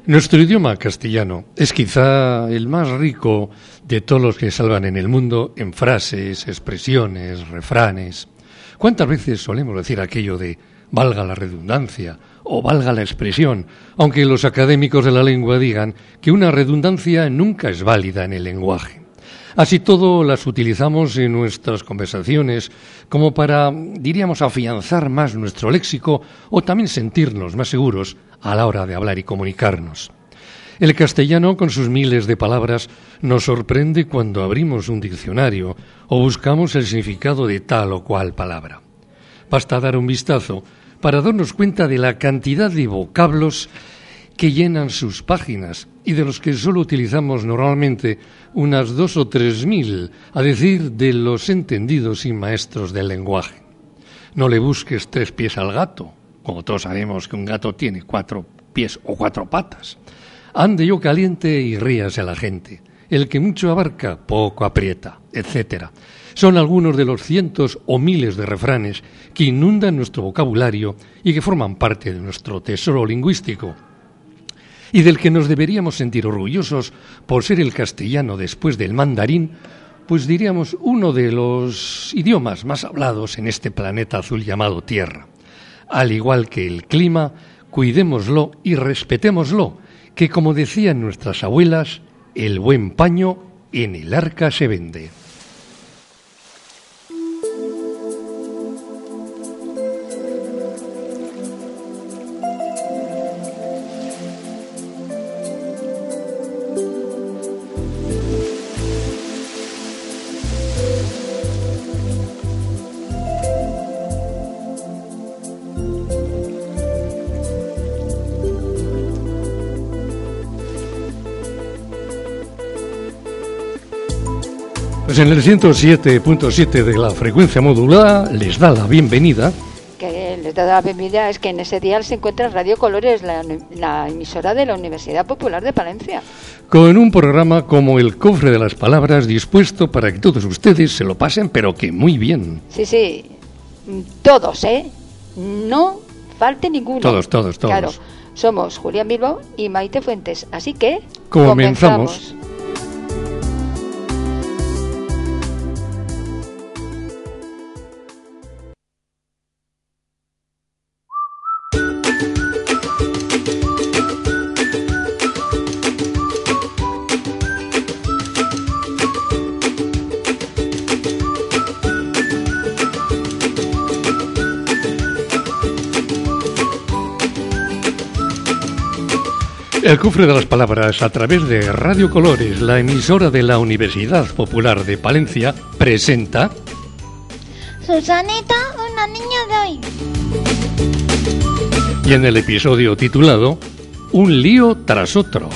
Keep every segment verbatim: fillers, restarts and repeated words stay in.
Nuestro idioma castellano es quizá el más rico de todos los que salvan en el mundo en frases, expresiones, refranes. ¿Cuántas veces solemos decir aquello de valga la redundancia o valga la expresión, aunque los académicos de la lengua digan que una redundancia nunca es válida en el lenguaje? Así todo las utilizamos en nuestras conversaciones como para, diríamos, afianzar más nuestro léxico o también sentirnos más seguros a la hora de hablar y comunicarnos. El castellano, con sus miles de palabras, nos sorprende cuando abrimos un diccionario o buscamos el significado de tal o cual palabra. Basta dar un vistazo para darnos cuenta de la cantidad de vocablos que llenan sus páginas y de los que solo utilizamos normalmente unas dos o tres mil, a decir de los entendidos y maestros del lenguaje. No le busques tres pies al gato, como todos sabemos que un gato tiene cuatro pies o cuatro patas. Ande yo caliente y ríase a la gente. El que mucho abarca, poco aprieta, etcétera. Son algunos de los cientos o miles de refranes que inundan nuestro vocabulario y que forman parte de nuestro tesoro lingüístico, y del que nos deberíamos sentir orgullosos por ser el castellano después del mandarín, pues diríamos uno de los idiomas más hablados en este planeta azul llamado Tierra. Al igual que el clima, cuidémoslo y respetémoslo, que como decían nuestras abuelas, el buen paño en el arca se vende. Pues en el ciento siete punto siete de la frecuencia modulada les da la bienvenida. Que les da la bienvenida es que en ese día se encuentra Radio Colores, la, la emisora de la Universidad Popular de Palencia. Con un programa como el Cofre de las Palabras, dispuesto para que todos ustedes se lo pasen, pero que muy bien. Sí, sí, todos, ¿eh? No falte ninguno. Todos, todos, todos. Claro, somos Julián Bilbao y Maite Fuentes, así que comenzamos. comenzamos. El Cofre de las Palabras, a través de Radio Colores, la emisora de la Universidad Popular de Palencia, presenta... Susanita, una niña de hoy. Y en el episodio titulado Un lío tras otro.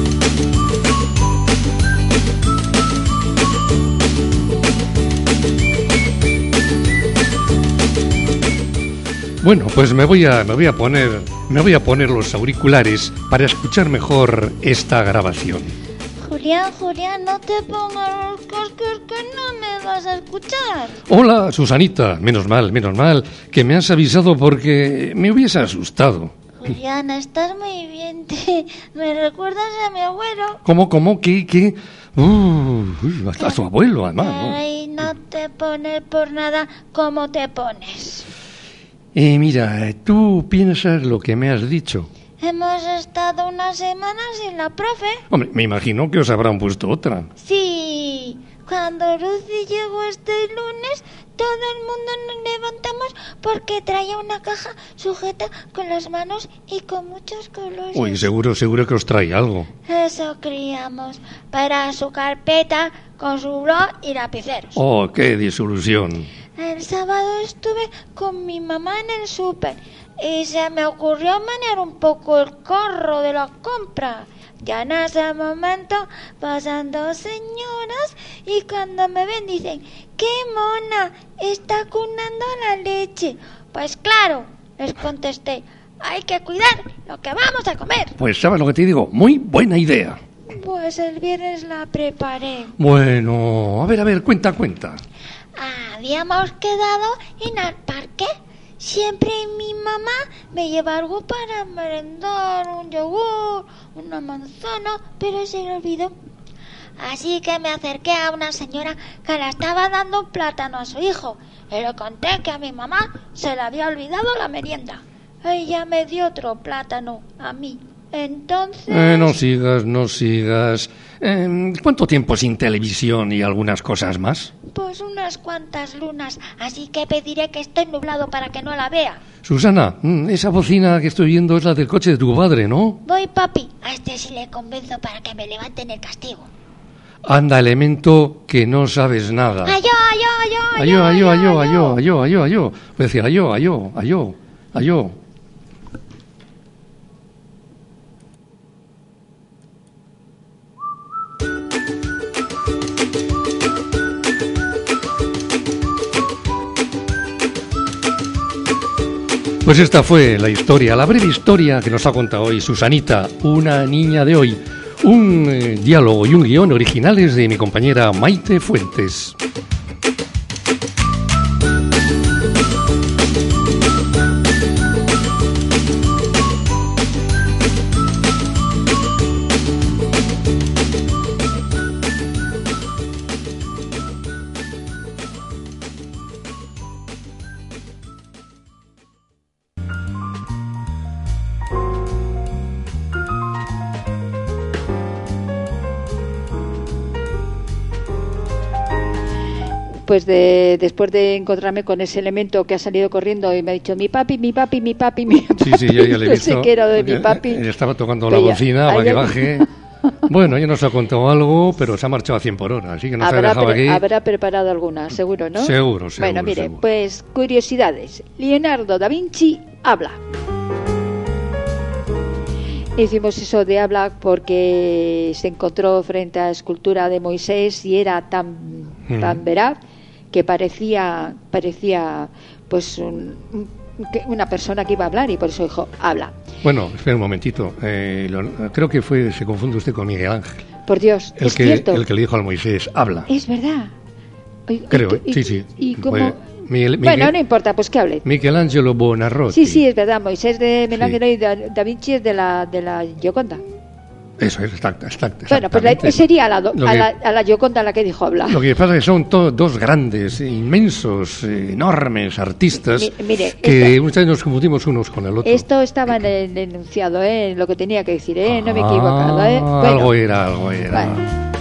Bueno, pues me voy a me voy a poner me voy a poner los auriculares para escuchar mejor esta grabación. Julián, Julián, no te pongas los cascos que no me vas a escuchar. Hola, Susanita, menos mal, menos mal que me has avisado porque me hubiese asustado. Julián, estás muy bien. Te... ¿Me recuerdas a mi abuelo? ¿Cómo, cómo, qué, qué? Uh, uy, hasta a su abuelo, además, ¿no? Ay, no te pones por nada como te pones. Eh, mira, tú piensas lo que me has dicho. Hemos estado una semana sin la profe. Hombre, me imagino que os habrán puesto otra. Sí, cuando Lucy llegó este lunes, todo el mundo nos levantamos porque traía una caja sujeta con las manos y con muchos colores. Uy, seguro, seguro que os trae algo. Eso creíamos, para su carpeta con su blog y lapiceros. Oh, qué desilusión. El sábado estuve con mi mamá en el súper y se me ocurrió manejar un poco el carro de la compra. Ya en ese momento pasan dos señoras y cuando me ven dicen: ¡qué mona! Está cunando la leche. Pues claro, les contesté: hay que cuidar lo que vamos a comer. Pues sabes lo que te digo, muy buena idea. Pues el viernes la preparé. Bueno, a ver, a ver, cuenta, cuenta. Habíamos quedado en el parque. Siempre mi mamá me lleva algo para merendar, un yogur, una manzana, pero se le olvidó. Así que me acerqué a una señora que le estaba dando un plátano a su hijo y le conté que a mi mamá se le había olvidado la merienda. Ella me dio otro plátano a mí. Entonces... Eh, no sigas, no sigas. Eh, ¿Cuánto tiempo sin televisión y algunas cosas más? Pues unas cuantas lunas, así que pediré que esté nublado para que no la vea. Susana, esa bocina que estoy viendo es la del coche de tu padre, ¿no? Voy, papi. A este sí le convenzo para que me levanten el castigo. Anda, elemento, que no sabes nada. Ayó, ayó, ayó, ayó, ayó, ayó, ayó, ayó, ayó, ayó. Voy a decir, ayó, ayó, ayó, ayó. Pues esta fue la historia, la breve historia que nos ha contado hoy Susanita, una niña de hoy. Un eh, diálogo y un guión originales de mi compañera Maite Fuentes. Pues de, después de encontrarme con ese elemento que ha salido corriendo y me ha dicho mi papi, mi papi, mi papi, mi papi. Sí, sí, ya, ya le he visto. No sé qué era de mi papi. Él estaba tocando la bocina para que baje. Bueno, ya nos ha contado algo, pero se ha marchado a cien por hora, así que nos ha dejado aquí. Habrá preparado alguna, seguro, ¿no? Seguro, seguro. Bueno, mire, seguro. pues curiosidades. Leonardo da Vinci habla. Hicimos eso de habla porque se encontró frente a la escultura de Moisés y era tan, mm. tan veraz que parecía parecía pues un, un, una persona que iba a hablar y por eso dijo habla. Bueno, espera un momentito. Eh, lo, creo que fue se confunde usted con Miguel Ángel. Por Dios, el es que cierto. el que le dijo al Moisés habla. Es verdad. Y, creo, y, sí, sí. Y, y cómo... Pues, Miguel, bueno, Miguel, no importa, pues que hable. Michelangelo Buonarroti. Sí, sí, es verdad. Moisés de Michelangelo sí. y da, da Vinci es de la de la Gioconda. Eso es, exacto, exacto. Bueno, pues la, sería a la, do, a, la, a la Gioconda la que dijo habla. Lo que pasa es que son to, dos grandes, inmensos, eh, enormes artistas Mi, mire, que esto, muchas veces nos confundimos unos con el otro. Esto estaba en el enunciado, ¿eh? Lo que tenía que decir, ¿eh? No me he equivocado, ¿eh? Bueno, algo era, algo era. Bueno.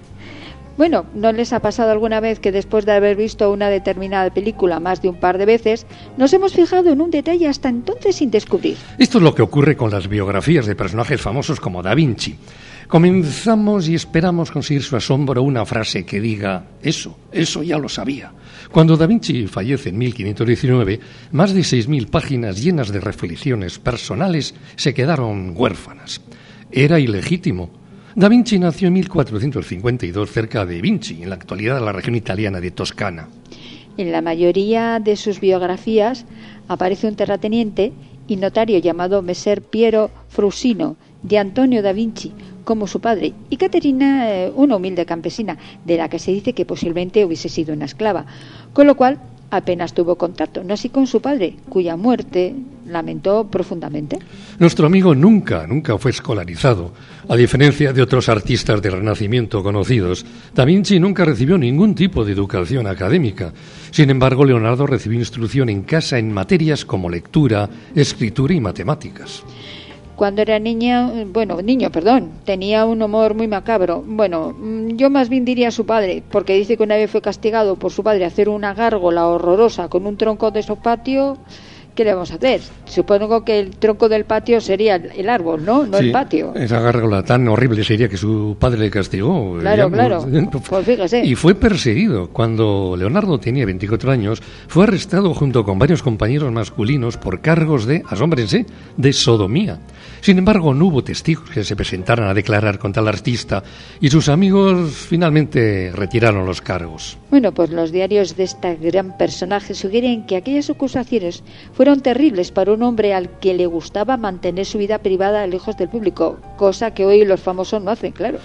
Bueno, ¿no les ha pasado alguna vez que después de haber visto una determinada película más de un par de veces, nos hemos fijado en un detalle hasta entonces sin descubrir? Esto es lo que ocurre con las biografías de personajes famosos como Da Vinci. Comenzamos y esperamos conseguir su asombro una frase que diga eso, eso ya lo sabía. Cuando Da Vinci fallece en mil quinientos diecinueve, más de seis mil páginas llenas de reflexiones personales se quedaron huérfanas. Era ilegítimo. Da Vinci nació en mil cuatrocientos cincuenta y dos cerca de Vinci, en la actualidad la región italiana de Toscana. En la mayoría de sus biografías aparece un terrateniente y notario llamado Messer Piero Frusino, de Antonio da Vinci, como su padre, y Caterina, eh, una humilde campesina, de la que se dice que posiblemente hubiese sido una esclava, con lo cual apenas tuvo contacto, no así con su padre, cuya muerte lamentó profundamente. Nuestro amigo nunca, nunca fue escolarizado. A diferencia de otros artistas del Renacimiento conocidos, Da Vinci nunca recibió ningún tipo de educación académica. Sin embargo, Leonardo recibió instrucción en casa en materias como lectura, escritura y matemáticas. Cuando era niña, bueno, niño, perdón, tenía un humor muy macabro. Bueno, yo más bien diría a su padre, porque dice que una vez fue castigado por su padre a hacer una gárgola horrorosa con un tronco de su patio. ¿Qué le vamos a hacer? Supongo que el tronco del patio sería el árbol, ¿no? No sí, el patio. Esa gárgola tan horrible sería que su padre le castigó. Claro, ya, claro. Pues fíjese. Y fue perseguido. Cuando Leonardo tenía veinticuatro años, fue arrestado junto con varios compañeros masculinos por cargos de, asómbrense, de sodomía. Sin embargo, no hubo testigos que se presentaran a declarar contra el artista y sus amigos finalmente retiraron los cargos. Bueno, pues los diarios de este gran personaje sugieren que aquellas acusaciones fueron terribles para un hombre al que le gustaba mantener su vida privada lejos del público, cosa que hoy los famosos no hacen, claro.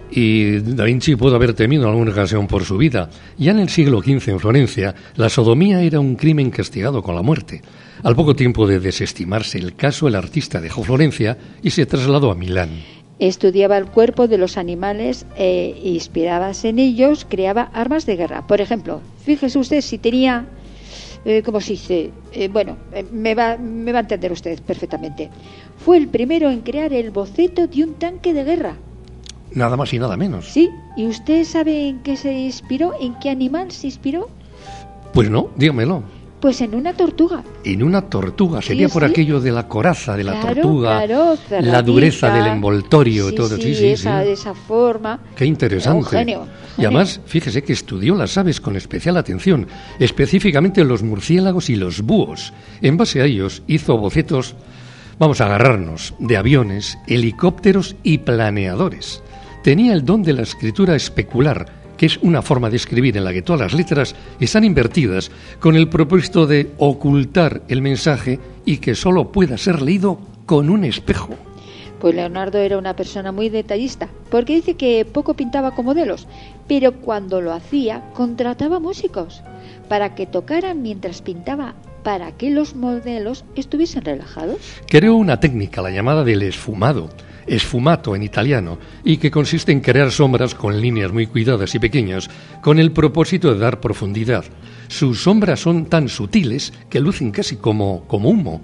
Y Da Vinci pudo haber temido en alguna ocasión por su vida. Ya en el siglo quince en Florencia, la sodomía era un crimen castigado con la muerte. Al poco tiempo de desestimarse el caso, el artista dejó Florencia y se trasladó a Milán. Estudiaba el cuerpo de los animales e inspiradas en ellos creaba armas de guerra. Por ejemplo, fíjese usted si tenía, eh, ¿cómo se dice? Eh, bueno, eh, me, va, me va a entender usted perfectamente. Fue el primero en crear el boceto de un tanque de guerra. Nada más y nada menos. Sí, ¿y usted sabe en qué se inspiró? ¿En qué animal se inspiró? Pues no, dígamelo. Pues en una tortuga. En una tortuga, sería Sí, por sí. aquello de la coraza de la Claro, tortuga, claro, la dureza cerradita. del envoltorio y Sí, todo. sí, Sí, sí, esa, sí. esa forma. Qué interesante. Un genio, Y genio. además, fíjese que estudió las aves con especial atención, específicamente los murciélagos y los búhos. En base a ellos hizo bocetos, vamos a agarrarnos, de aviones, helicópteros y planeadores. Tenía el don de la escritura especular, que es una forma de escribir en la que todas las letras están invertidas con el propósito de ocultar el mensaje y que solo pueda ser leído con un espejo. Pues Leonardo era una persona muy detallista, porque dice que poco pintaba con modelos, pero cuando lo hacía contrataba músicos para que tocaran mientras pintaba, para que los modelos estuviesen relajados. Creó una técnica, la llamada del esfumado, esfumato en italiano, y que consiste en crear sombras con líneas muy cuidadas y pequeñas, con el propósito de dar profundidad. Sus sombras son tan sutiles que lucen casi como, como humo.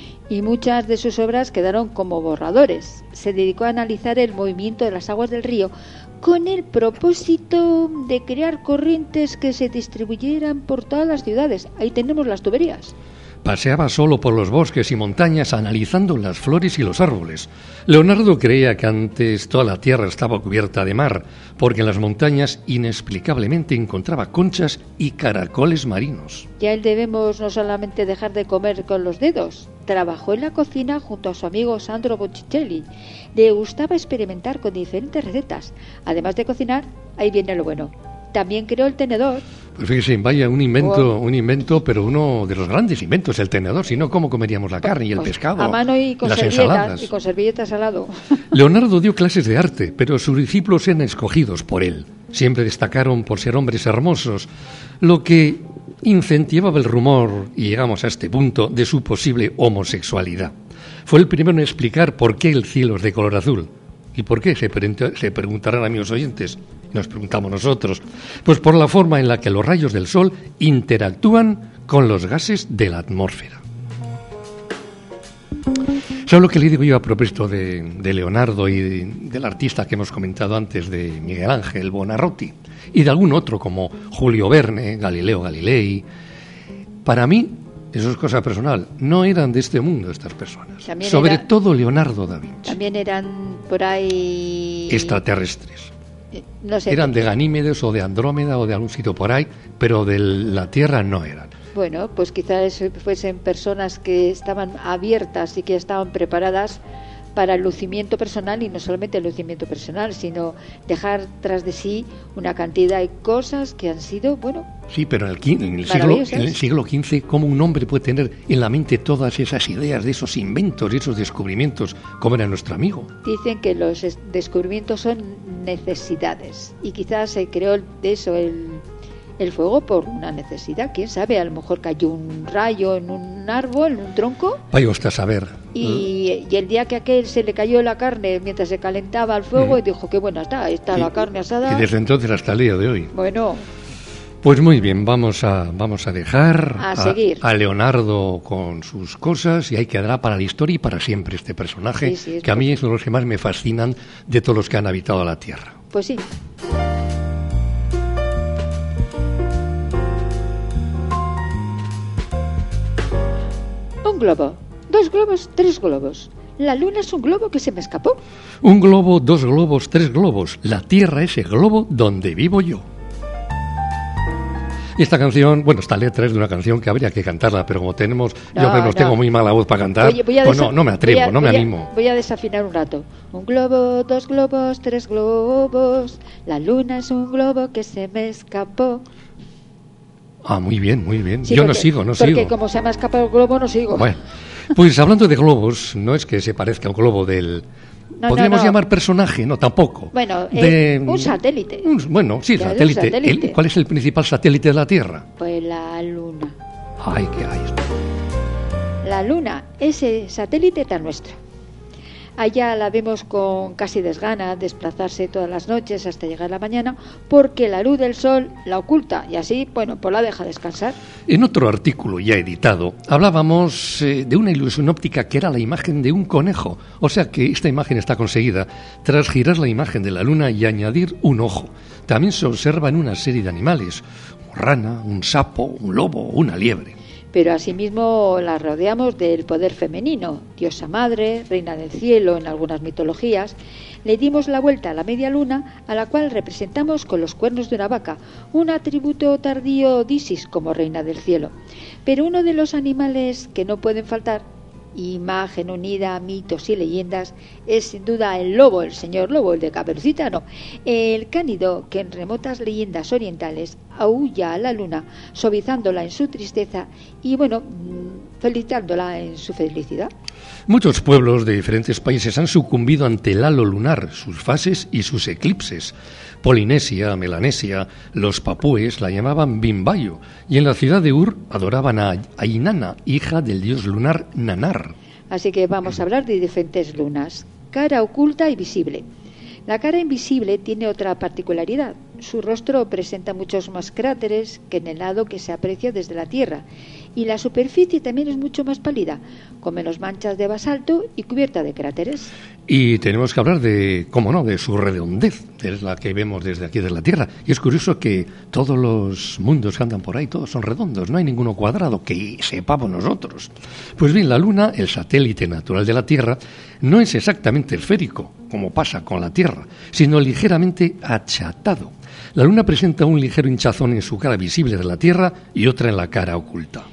Y muchas de sus obras quedaron como borradores. Se dedicó a analizar el movimiento de las aguas del río con el propósito de crear corrientes que se distribuyeran por todas las ciudades. Ahí tenemos las tuberías. Paseaba solo por los bosques y montañas analizando las flores y los árboles. Leonardo creía que antes toda la tierra estaba cubierta de mar, porque en las montañas inexplicablemente encontraba conchas y caracoles marinos. Ya él debemos no solamente dejar de comer con los dedos. Trabajó en la cocina junto a su amigo Sandro Botticelli. Le gustaba experimentar con diferentes recetas. Además de cocinar, ahí viene lo bueno. También creó el tenedor. Pues fíjese, vaya, un invento, un invento, pero uno de los grandes inventos, el tenedor. Si no, ¿cómo comeríamos la carne y el Pues, pescado? a mano y con las servilletas, ensaladas. y con servilletas al lado. Leonardo dio clases de arte, pero sus discípulos eran escogidos por él. Siempre destacaron por ser hombres hermosos, lo que incentivaba el rumor, y llegamos a este punto, de su posible homosexualidad. Fue el primero en explicar por qué el cielo es de color azul. ¿Y por qué? Se, pre- se preguntarán a mis oyentes. Nos preguntamos nosotros. Pues por la forma en la que los rayos del sol interactúan con los gases de la atmósfera. ¿Sabes lo que le digo yo a propósito de, de Leonardo y de, del artista que hemos comentado antes, de Miguel Ángel Buonarroti, y de algún otro como Julio Verne, Galileo Galilei? Para mí, eso es cosa personal, no eran de este mundo estas personas. También Sobre era- todo Leonardo da Vinci. También eran por ahí... Extraterrestres. eh, No sé. Eran de Ganímedes o de Andrómeda o de algún sitio por ahí, pero de la Tierra no eran. Bueno, pues quizás fuesen personas que estaban abiertas y que estaban preparadas para el lucimiento personal, y no solamente el lucimiento personal, sino dejar tras de sí una cantidad de cosas que han sido, bueno, Sí, pero en el, quin- en el siglo, maravillosas. en el siglo quince, ¿cómo un hombre puede tener en la mente todas esas ideas de esos inventos y esos descubrimientos, como era nuestro amigo? Dicen que los es- descubrimientos son necesidades, y quizás se creó el- de eso el, el fuego por una necesidad. Quién sabe, a lo mejor cayó un rayo en un árbol, en un tronco, Vaya usted a saber. y, y el día que a aquel se le cayó la carne mientras se calentaba el fuego, Mm. y dijo que buena está, está Y- la carne asada. Y desde entonces hasta el día de hoy. Bueno, Pues muy bien, vamos a, vamos a dejar A seguir. a Leonardo con sus cosas, y ahí quedará para la historia y para siempre este personaje, Sí, sí, es que a mí posible. es uno de los que más me fascinan de todos los que han habitado la Tierra. pues sí. Un globo, dos globos, tres globos. La luna es un globo que se me escapó. Un globo, dos globos, tres globos. La Tierra es el globo donde vivo yo. Y esta canción, bueno, esta letra es de una canción que habría que cantarla, pero como tenemos, yo No, al menos no. tengo muy mala voz para cantar, Voy- voy a pues desa- no, no me atrevo, voy a- no me voy a- animo. Voy a desafinar un rato. Un globo, dos globos, tres globos. La luna es un globo que se me escapó. Ah, muy bien, muy bien. Sí, yo no porque- sigo, no Porque sigo. como se me ha escapado el globo, no sigo. Bueno, pues hablando de globos, no es que se parezca a un globo del... No, ¿Podríamos no, no. llamar personaje? No, tampoco. Bueno, De- eh, un satélite. un- bueno, sí, Ya, un satélite. satélite. El- ¿Cuál es el principal satélite de la Tierra? Pues la luna. Ay, qué hay. La luna, ese satélite tan nuestro. Allá la vemos con casi desgana desplazarse todas las noches hasta llegar a la mañana porque la luz del sol la oculta y así, bueno, pues la deja descansar. En otro artículo ya editado hablábamos eh, de una ilusión óptica que era la imagen de un conejo. O sea que esta imagen está conseguida tras girar la imagen de la luna y añadir un ojo. También se observa en una serie de animales, una rana, un sapo, un lobo, una liebre. Pero asimismo la rodeamos del poder femenino, diosa madre, reina del cielo en algunas mitologías. Le dimos la vuelta a la media luna, a la cual representamos con los cuernos de una vaca, un atributo tardío de Isis como reina del cielo. Pero uno de los animales que no pueden faltar, imagen unida a mitos y leyendas, es sin duda el lobo, el señor lobo, el de Caperucita, no, el cánido que en remotas leyendas orientales aúlla a la luna, suavizándola en su tristeza y, bueno, felicitándola en su felicidad. Muchos pueblos de diferentes países han sucumbido ante el halo lunar, sus fases y sus eclipses. Polinesia, Melanesia, los papúes la llamaban Bimbayo, y en la ciudad de Ur adoraban a Inanna, hija del dios lunar Nanar. Así que vamos a hablar de diferentes lunas. Cara oculta y visible. La cara invisible tiene otra particularidad. Su rostro presenta muchos más cráteres que en el lado que se aprecia desde la Tierra, y la superficie también es mucho más pálida, con menos manchas de basalto y cubierta de cráteres. Y tenemos que hablar de, cómo no, de su redondez, es la que vemos desde aquí, desde la Tierra. Y es curioso que todos los mundos que andan por ahí, todos son redondos, no hay ninguno cuadrado, que sepamos nosotros. Pues bien, la Luna, el satélite natural de la Tierra, no es exactamente esférico, como pasa con la Tierra, sino ligeramente achatado. La Luna presenta un ligero hinchazón en su cara visible de la Tierra y otra en la cara oculta.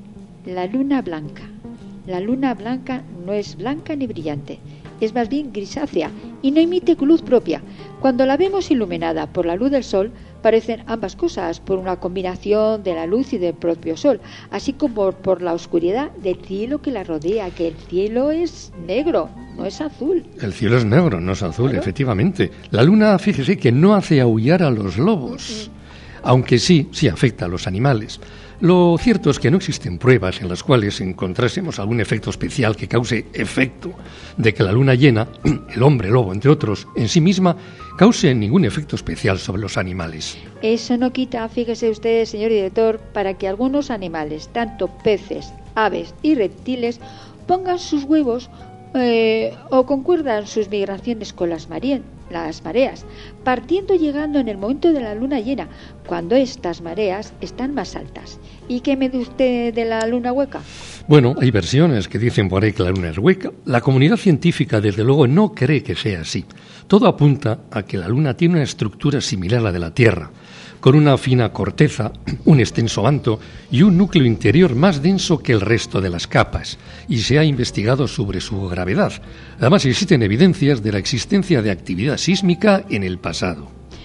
La luna blanca. La luna blanca no es blanca ni brillante, es más bien grisácea y no emite luz propia. Cuando la vemos iluminada por la luz del sol, parecen ambas cosas por una combinación de la luz y del propio sol, así como por la oscuridad del cielo que la rodea, que el cielo es negro, no es azul. El cielo es negro, no es azul, ¿claro? Efectivamente. La luna, fíjese que no hace aullar a los lobos, uh-huh. aunque sí, sí afecta a los animales. Lo cierto es que no existen pruebas en las cuales encontrásemos algún efecto especial que cause efecto de que la luna llena, el hombre lobo entre otros, en sí misma, cause ningún efecto especial sobre los animales. Eso no quita, fíjese usted, señor director, para que algunos animales, tanto peces, aves y reptiles, pongan sus huevos eh, o concuerdan sus migraciones con las mareas. las mareas, partiendo y llegando en el momento de la luna llena, cuando estas mareas están más altas. ¿Y qué me dice usted de la luna hueca? Bueno, hay versiones que dicen por ahí que la luna es hueca. La comunidad científica, desde luego, no cree que sea así. Todo apunta a que la luna tiene una estructura similar a la de la Tierra, con una fina corteza, un extenso manto y un núcleo interior más denso que el resto de las capas, y se ha investigado sobre su gravedad. Además, existen evidencias de la existencia de actividad sísmica en el pasado.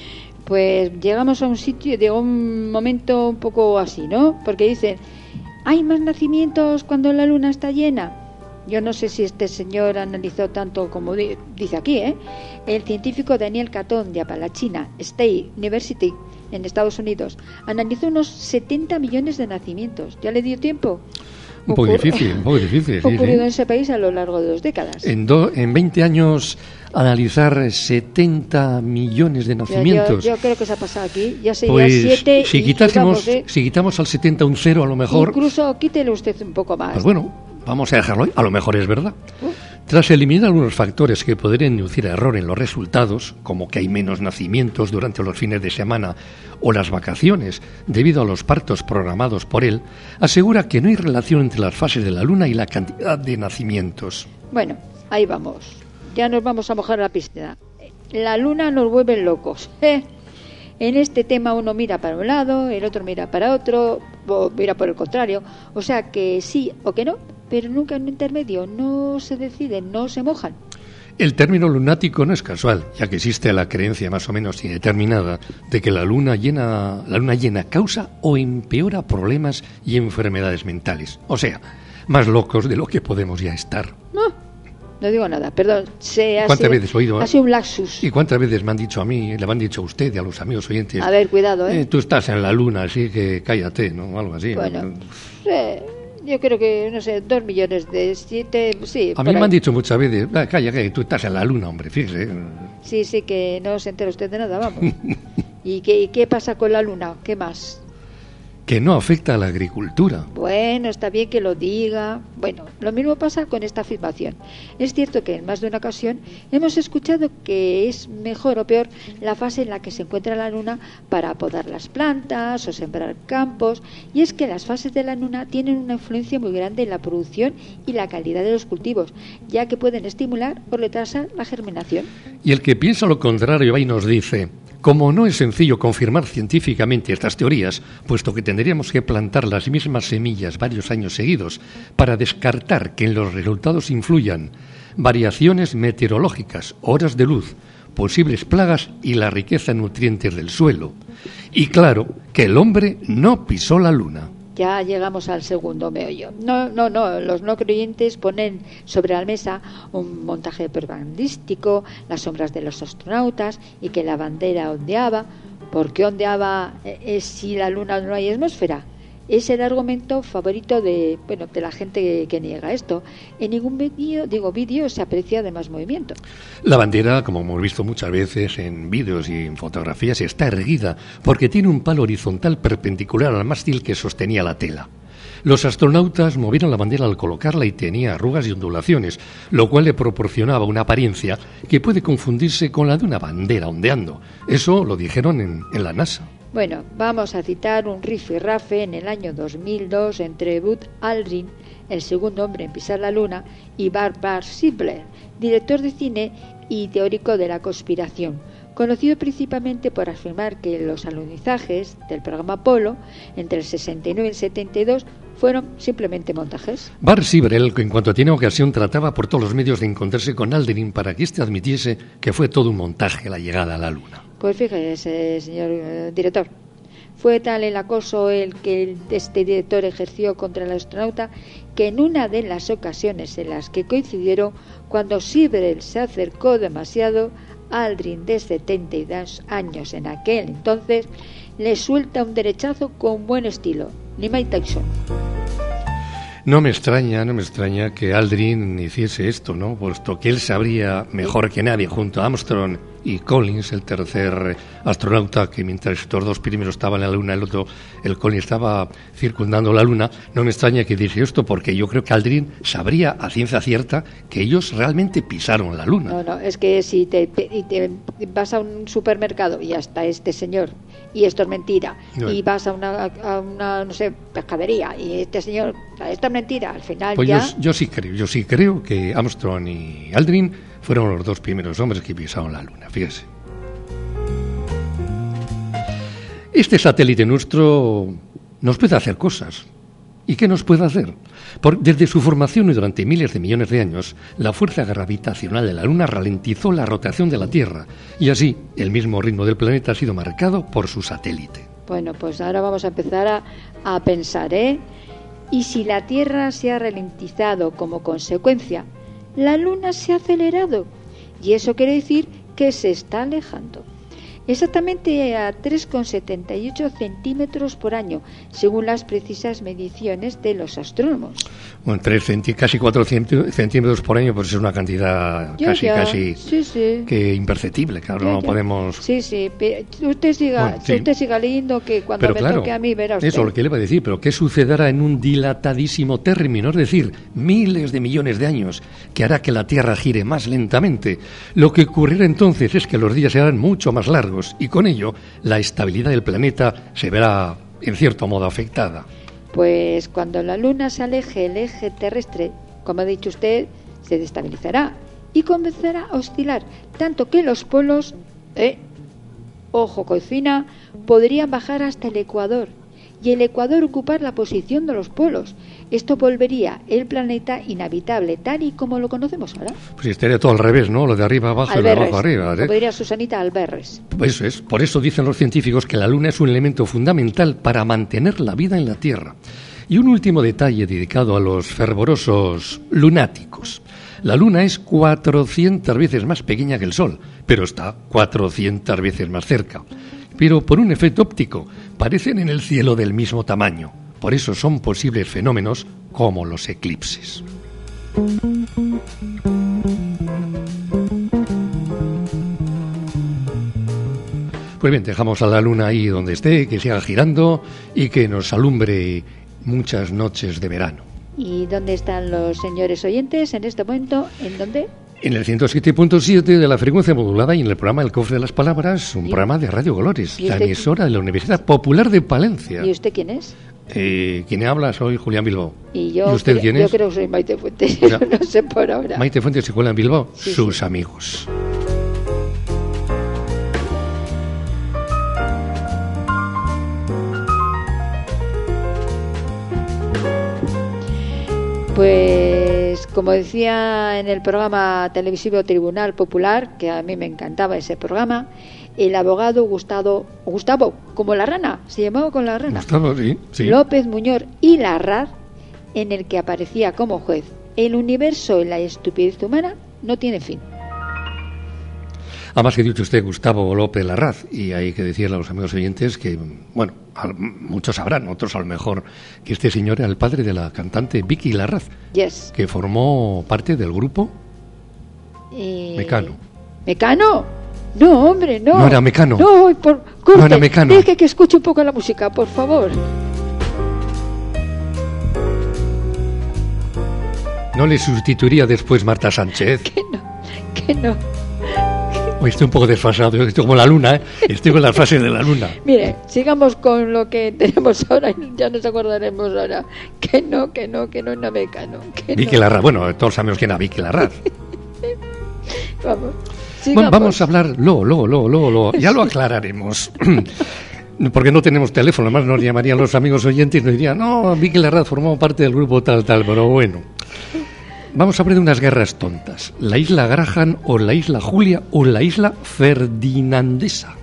Pues llegamos a un sitio, de un momento un poco así, ¿no? Porque dicen, ¿hay más nacimientos cuando la luna está llena? Yo no sé si este señor analizó tanto como dice aquí, ¿eh? El científico Daniel Catón de Appalachian State University en Estados Unidos analizó unos setenta millones de nacimientos. ¿Ya le dio tiempo? Un poco Ocur- difícil, un poco difícil. Sí, ocurrido sí. en ese país a lo largo de dos décadas. En, do, en veinte años analizar setenta millones de nacimientos. Yo, yo, yo creo que se ha pasado aquí. Ya sería pues, siete. Si, y quitásemos, vamos, ¿eh? si quitamos al setenta un cero, a lo mejor. Incluso quítele usted un poco más. Pues bueno, vamos a dejarlo ahí. A lo mejor es verdad. Uh. Tras eliminar algunos factores que podrían inducir a error en los resultados, como que hay menos nacimientos durante los fines de semana o las vacaciones debido a los partos programados por él, asegura que no hay relación entre las fases de la luna y la cantidad de nacimientos. Bueno, ahí vamos. Ya nos vamos a mojar la piscina. La luna nos vuelve locos. ¿eh? En este tema uno mira para un lado, el otro mira para otro, o mira por el contrario. O sea que sí o que no, pero nunca en un intermedio. No se deciden, no se mojan. El término lunático no es casual, ya que existe la creencia más o menos indeterminada de que la luna llena, la luna llena causa o empeora problemas y enfermedades mentales. O sea, más locos de lo que podemos ya estar. No, no digo nada, perdón. Se ha ¿Cuántas sido, veces he oído? Ha sido un laxus. ¿Y cuántas veces me han dicho a mí, le han dicho a usted y a los amigos oyentes? A ver, cuidado, ¿eh? eh tú estás en la luna, así que cállate, ¿no? Algo así. Bueno, ¿no? eh, yo creo que, no sé, dos millones de siete, sí. A mí me han dicho muchas veces, ah, calla, que tú estás en la luna, hombre, fíjese. Sí, sí, que no se entera usted de nada, vamos. ¿Y qué, y qué pasa con la luna? ¿Qué más? Que no afecta a la agricultura. Bueno, está bien que lo diga. Bueno, lo mismo pasa con esta afirmación. Es cierto que en más de una ocasión hemos escuchado que es mejor o peor la fase en la que se encuentra la luna para podar las plantas o sembrar campos, y es que las fases de la luna tienen una influencia muy grande en la producción y la calidad de los cultivos, ya que pueden estimular o retrasar la germinación. Y el que piensa lo contrario va y nos dice: como no es sencillo confirmar científicamente estas teorías, puesto que tendríamos que plantar las mismas semillas varios años seguidos para descartar que en los resultados influyan variaciones meteorológicas, horas de luz, posibles plagas y la riqueza en nutrientes del suelo. Y claro, que el hombre no pisó la luna. Ya llegamos al segundo meollo. No, no, no. Los no creyentes ponen sobre la mesa un montaje propagandístico, las sombras de los astronautas y que la bandera ondeaba. ¿Por qué ondeaba eh, si la luna no hay atmósfera? Es el argumento favorito de, bueno, de la gente que, que niega esto. En ningún vídeo, digo vídeo, se aprecia además movimiento. La bandera, como hemos visto muchas veces en vídeos y en fotografías, está erguida porque tiene un palo horizontal perpendicular al mástil que sostenía la tela. Los astronautas movieron la bandera al colocarla y tenía arrugas y ondulaciones, lo cual le proporcionaba una apariencia que puede confundirse con la de una bandera ondeando. Eso lo dijeron en, en la NASA. Bueno, vamos a citar un rifirrafe en el año dos mil dos entre Buzz Aldrin, el segundo hombre en pisar la luna, y Barbara Sibler, director de cine y teórico de la conspiración, conocido principalmente por afirmar que los alunizajes del programa Apolo entre el sesenta y nueve y el setenta y dos fueron simplemente montajes. Bart Sibrel, en cuanto tiene ocasión, trataba por todos los medios de encontrarse con Aldrin para que éste admitiese que fue todo un montaje la llegada a la luna. Pues fíjese, señor eh, director, fue tal el acoso el que este director ejerció contra el astronauta que en una de las ocasiones en las que coincidieron, cuando Sibrel se acercó demasiado, Aldrin, de setenta y dos años en aquel entonces, le suelta un derechazo con buen estilo, ni Mike Tyson. No me extraña, no me extraña que Aldrin hiciese esto, ¿no? Puesto que él sabría mejor que nadie, junto a Armstrong y Collins, el tercer astronauta, que mientras estos dos primeros estaban en la Luna, el otro, el Collins, estaba circundando la Luna. No me extraña que dijese esto, porque yo creo que Aldrin sabría a ciencia cierta que ellos realmente pisaron la Luna. No, no, es que si te, te, te vas a un supermercado y hasta este señor, y esto es mentira, no. y vas a una, a una, no sé, pescadería, y este señor, esto es mentira, al final pues ya... Yo, yo sí creo, yo sí creo que Armstrong y Aldrin fueron los dos primeros hombres que pisaron la Luna, fíjese. Este satélite nuestro nos puede hacer cosas. ¿Y qué nos puede hacer? Por, desde su formación y durante miles de millones de años, la fuerza gravitacional de la Luna ralentizó la rotación de la Tierra, y así el mismo ritmo del planeta ha sido marcado por su satélite. Bueno, pues ahora vamos a empezar a, a pensar, ¿eh? Y si la Tierra se ha ralentizado como consecuencia, la Luna se ha acelerado, y eso quiere decir que se está alejando. Exactamente a tres coma setenta y ocho centímetros por año, según las precisas mediciones de los astrónomos. Bueno, tres centi- casi cuatro centímetros por año, pues es una cantidad ya, casi ya. casi sí, sí. que imperceptible, claro, ya, no ya. podemos... Sí, sí, pero usted siga, bueno, sí. usted siga leyendo, que cuando pero me claro, toque a mí verá usted. Eso es lo que le iba a decir, pero ¿qué sucederá en un dilatadísimo término? Es decir, miles de millones de años, que hará que la Tierra gire más lentamente. Lo que ocurrirá entonces es que los días serán mucho más largos, y con ello la estabilidad del planeta se verá, en cierto modo, afectada. Pues cuando la Luna se aleje el eje terrestre, como ha dicho usted, se destabilizará y comenzará a oscilar, tanto que los polos, eh, ojo cocina, podrían bajar hasta el ecuador y el ecuador ocupar la posición de los polos. Esto volvería el planeta inhabitable, tal y como lo conocemos ahora. Pues estaría todo al revés, ¿no? Lo de arriba abajo Alberres, y de abajo arriba. ¿eh? Como diría Susanita, Alberres. Eso es. Por eso dicen los científicos que la Luna es un elemento fundamental para mantener la vida en la Tierra. Y un último detalle dedicado a los fervorosos lunáticos. La Luna es cuatrocientas veces más pequeña que el Sol, pero está cuatrocientas veces más cerca. Pero por un efecto óptico, parecen en el cielo del mismo tamaño. Por eso son posibles fenómenos como los eclipses. Pues bien, dejamos a la luna ahí donde esté, que siga girando y que nos alumbre muchas noches de verano. ¿Y dónde están los señores oyentes en este momento? ¿En dónde? En el ciento siete punto siete de la frecuencia modulada y en el programa El Cofre de las Palabras, un programa de Radio Colores, la emisora de la Universidad Popular de Palencia. ¿Y usted quién es? Eh, ¿Quién habla? Soy Julián Bilbao. ¿Y, yo ¿Y usted cre- quién es? Yo creo que soy Maite Fuentes, O sea, no sé por ahora. Maite Fuentes y Julián Bilbao, Sí, sus sí. amigos. Pues como decía en el programa televisivo Tribunal Popular, que a mí me encantaba ese programa, el abogado Gustavo, Gustavo, como la rana, se llamaba con la rana, Gustavo, sí, sí. López Muñoz y Larraz, en el que aparecía como juez: el universo y la estupidez humana no tiene fin. Además que ha dicho usted Gustavo López Larraz, y hay que decirle a los amigos oyentes que, bueno, al- muchos sabrán, otros a lo mejor, que este señor era el padre de la cantante Vicky Larraz, Yes. que formó parte del grupo Y... Mecano. ¿Mecano? No, hombre, no. No era Mecano. No, por... corte. No era Mecano. Deje que escuche un poco la música, por favor. ¿No le sustituiría después Marta Sánchez? Que no, que no. Hoy estoy un poco desfasado, estoy como la luna, ¿eh? Estoy con las frases de la luna. Mire, sigamos con lo que tenemos ahora y ya nos acordaremos ahora. Que no, que no, que no es una Mecano. Que Vicky no. Larraz, bueno, todos sabemos quién era Vicky Larraz. Vamos. Bueno, Sigamos. vamos a hablar luego, luego, luego, luego, luego. Ya lo aclararemos. Porque no tenemos teléfono, además nos llamarían los amigos oyentes y nos dirían, no, Vicky Larraz formó parte del grupo tal, tal, pero bueno. Vamos a hablar de unas guerras tontas. La isla Graham o la isla Julia o la isla Ferdinandesa.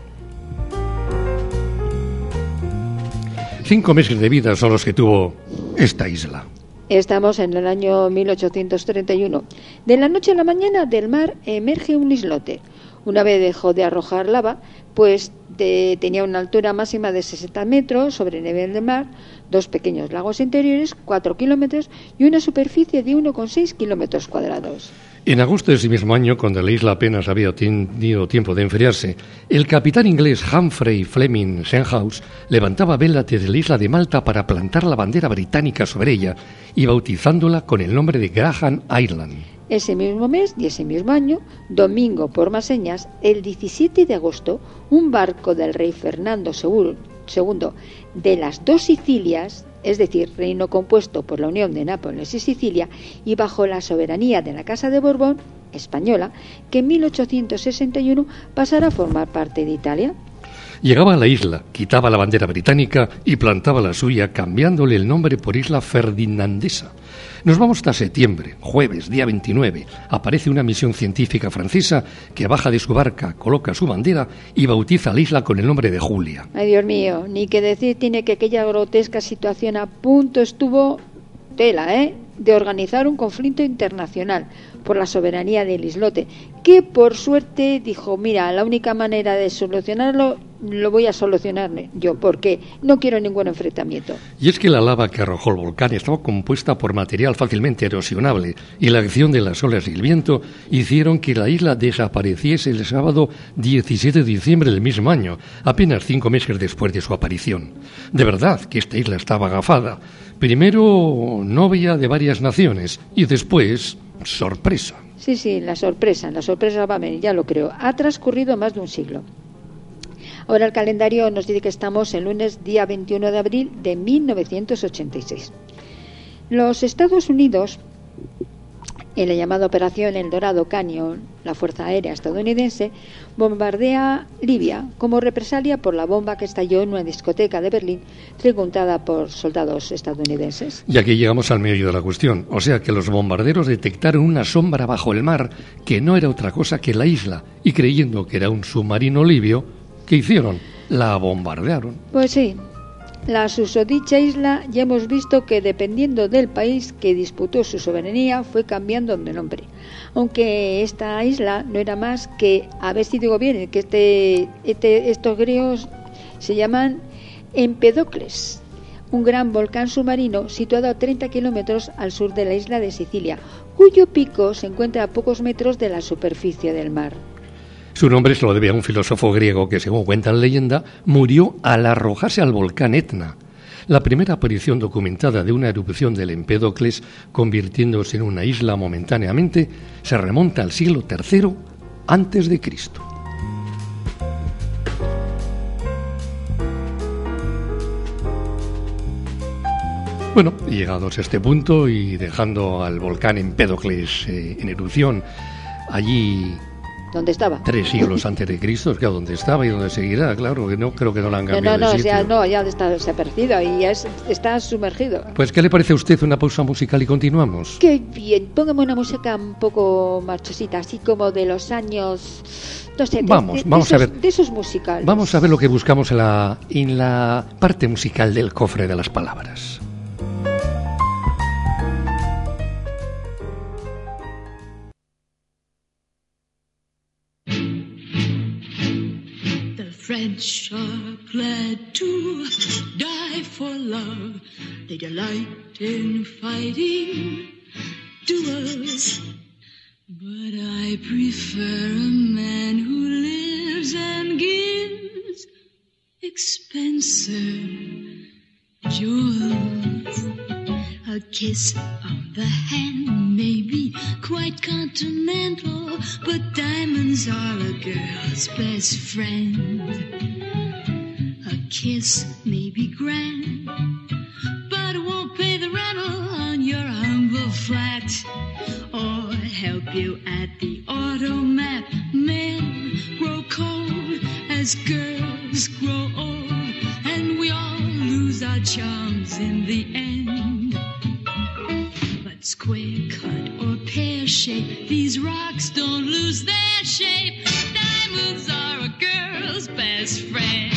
Cinco meses de vida son los que tuvo esta isla. Estamos en el año mil ochocientos treinta y uno. De la noche a la mañana del mar emerge un islote. Una vez dejó de arrojar lava, pues de- tenía una altura máxima de sesenta metros sobre el nivel del mar, dos pequeños lagos interiores, cuatro kilómetros y una superficie de uno coma seis kilómetros cuadrados. En agosto de ese mismo año, cuando la isla apenas había tenido tiempo de enfriarse, el capitán inglés Humphrey Fleming Senhouse levantaba vela desde la isla de Malta para plantar la bandera británica sobre ella y bautizándola con el nombre de Graham Island. Ese mismo mes y ese mismo año, domingo por más señas, el diecisiete de agosto, un barco del rey Fernando segundo de las dos Sicilias, es decir, reino compuesto por la unión de Nápoles y Sicilia, y bajo la soberanía de la Casa de Borbón, española, que en mil ochocientos sesenta y uno pasará a formar parte de Italia. Llegaba a la isla, quitaba la bandera británica y plantaba la suya, cambiándole el nombre por Isla Ferdinandesa. Nos vamos hasta septiembre, jueves, día veintinueve. Aparece una misión científica francesa que baja de su barca, coloca su bandera y bautiza la isla con el nombre de Julia. Ay, Dios mío, ni que decir tiene que aquella grotesca situación a punto estuvo, tela, ¿eh?, de organizar un conflicto internacional por la soberanía del islote, que por suerte dijo, mira, la única manera de solucionarlo lo voy a solucionar yo, porque no quiero ningún enfrentamiento. Y es que la lava que arrojó el volcán estaba compuesta por material fácilmente erosionable y la acción de las olas y el viento hicieron que la isla desapareciese el sábado diecisiete de diciembre del mismo año, apenas cinco meses después de su aparición. De verdad que esta isla estaba agafada. Primero novia de varias naciones y después sorpresa. Sí, sí, la sorpresa, la sorpresa va a venir, ya lo creo. Ha transcurrido más de un siglo. Ahora el calendario nos dice que estamos el lunes día veintiuno de abril de mil novecientos ochenta y seis. Los Estados Unidos, en la llamada Operación El Dorado Canyon, la Fuerza Aérea estadounidense, bombardea Libia como represalia por la bomba que estalló en una discoteca de Berlín frecuentada por soldados estadounidenses. Y aquí llegamos al meollo de la cuestión. O sea que los bombarderos detectaron una sombra bajo el mar que no era otra cosa que la isla y creyendo que era un submarino libio, ¿qué hicieron? La bombardearon. Pues sí, la susodicha isla ya hemos visto que dependiendo del país que disputó su soberanía fue cambiando de nombre. Aunque esta isla no era más que, a ver si digo bien, que este, este, estos griegos se llaman Empedocles, un gran volcán submarino situado a treinta kilómetros al sur de la isla de Sicilia, cuyo pico se encuentra a pocos metros de la superficie del mar. Su nombre se lo debe a un filósofo griego que, según cuenta la leyenda, murió al arrojarse al volcán Etna. La primera aparición documentada de una erupción del Empédocles convirtiéndose en una isla momentáneamente se remonta al siglo tercero antes de Cristo. Bueno, llegados a este punto y dejando al volcán Empédocles eh, en erupción allí... ¿Dónde estaba? Tres siglos antes de Cristo, es que a dónde estaba y dónde seguirá, claro, que no creo que no lo han cambiado No, no, de no, sitio. ya, no, ya está desaparecido y ya es, está sumergido. Pues, ¿qué le parece a usted una pausa musical y continuamos? Qué bien, póngame una música un poco marchosita, así como de los años, no sé, de, Vamos, de, de vamos esos, a ver. de esos musicales. Vamos a ver lo que buscamos en la, en la parte musical del cofre de las palabras. French are glad to die for love. They delight in fighting duels. But I prefer a man who lives and gives expensive jewels. A kiss on the hand may be quite continental, but diamonds are a girl's best friend. A kiss may be grand, but it won't pay the rental on your humble flat or help you at the automat. Men grow cold as girls grow old, and we all lose our charms in the end. But square cut or pear shape, these rocks don't lose their shape. Diamonds are a girl's best friend.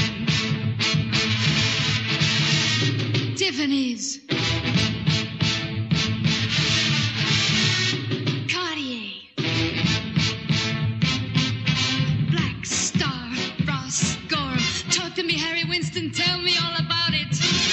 Tiffany's, Cartier, Black Star, Ross Gorham. Talk to me, Harry Winston, tell me all about it.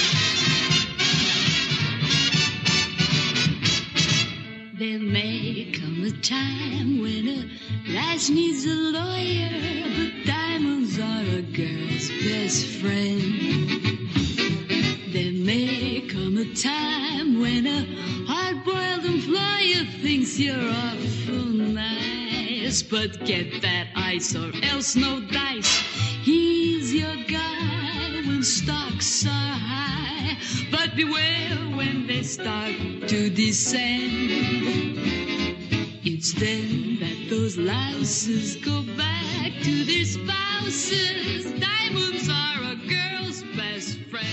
There may come a time when a lass needs a lawyer, but diamonds are a girl's best friend. There may come a time when a hard-boiled employer thinks you're awful nice, but get that ice or else no dice. He's your guy when stocks are high, but beware when they start to descend. It's then that those louses go back to their spouses. Diamonds are a girl's best friend.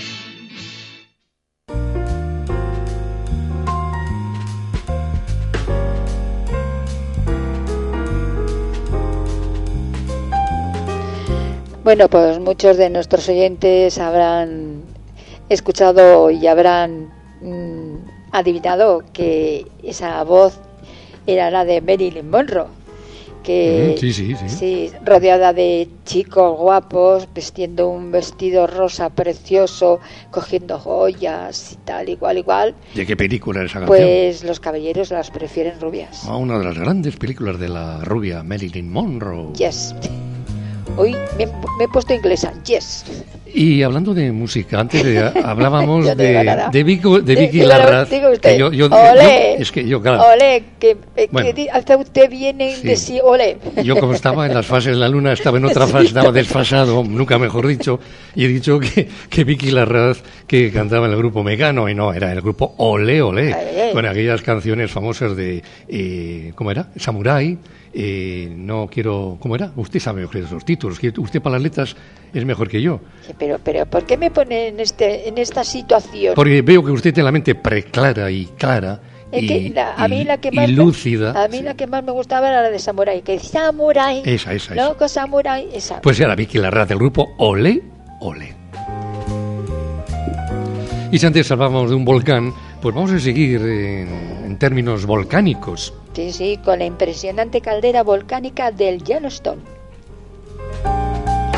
Bueno, pues muchos de nuestros oyentes habrán escuchado y habrán mmm, adivinado que esa voz era la de Marilyn Monroe, que mm, sí, sí, sí. sí, rodeada de chicos guapos, vistiendo un vestido rosa precioso, cogiendo joyas y tal, igual, igual. ¿De qué película es esa canción? Pues los caballeros las prefieren rubias. Ah, una de las grandes películas de la rubia Marilyn Monroe. Yes. Hoy me, me he puesto inglesa, yes. Y hablando de música, antes de, hablábamos Yo no de, digo nada. de, Vico, de Vicky Dígalo, Larraz. diga usted. Que yo, yo, Olé. yo- es que yo, claro, Ole, que, eh, Bueno. que di- hasta usted viene Sí. de sí, ole. yo como estaba en las fases de la luna, estaba en otra fase, estaba desfasado, nunca mejor dicho, y he dicho que, que Vicky Larraz, que cantaba en el grupo Mecano, y no, era el grupo Olé Olé, Ay, ay. con aquellas canciones famosas de, eh, ¿cómo era? Samurai. Eh, no quiero, ¿cómo era? Usted sabe mejor esos títulos, que usted para las letras es mejor que yo. Sí, Pero, pero, ¿por qué me pone en este, en esta situación? Porque veo que usted tiene la mente preclara y clara Es y, que la- a mí y- la que y más me- lúcida. a mí la que más me gustaba era la de Samurai, que Samurai, Esa, esa, esa. loco Samurai, esa. Pues era Vicky Larraz del grupo Olé Olé. Y si antes hablábamos de un volcán, pues vamos a seguir en, en términos volcánicos. Sí, sí, con la impresionante caldera volcánica del Yellowstone.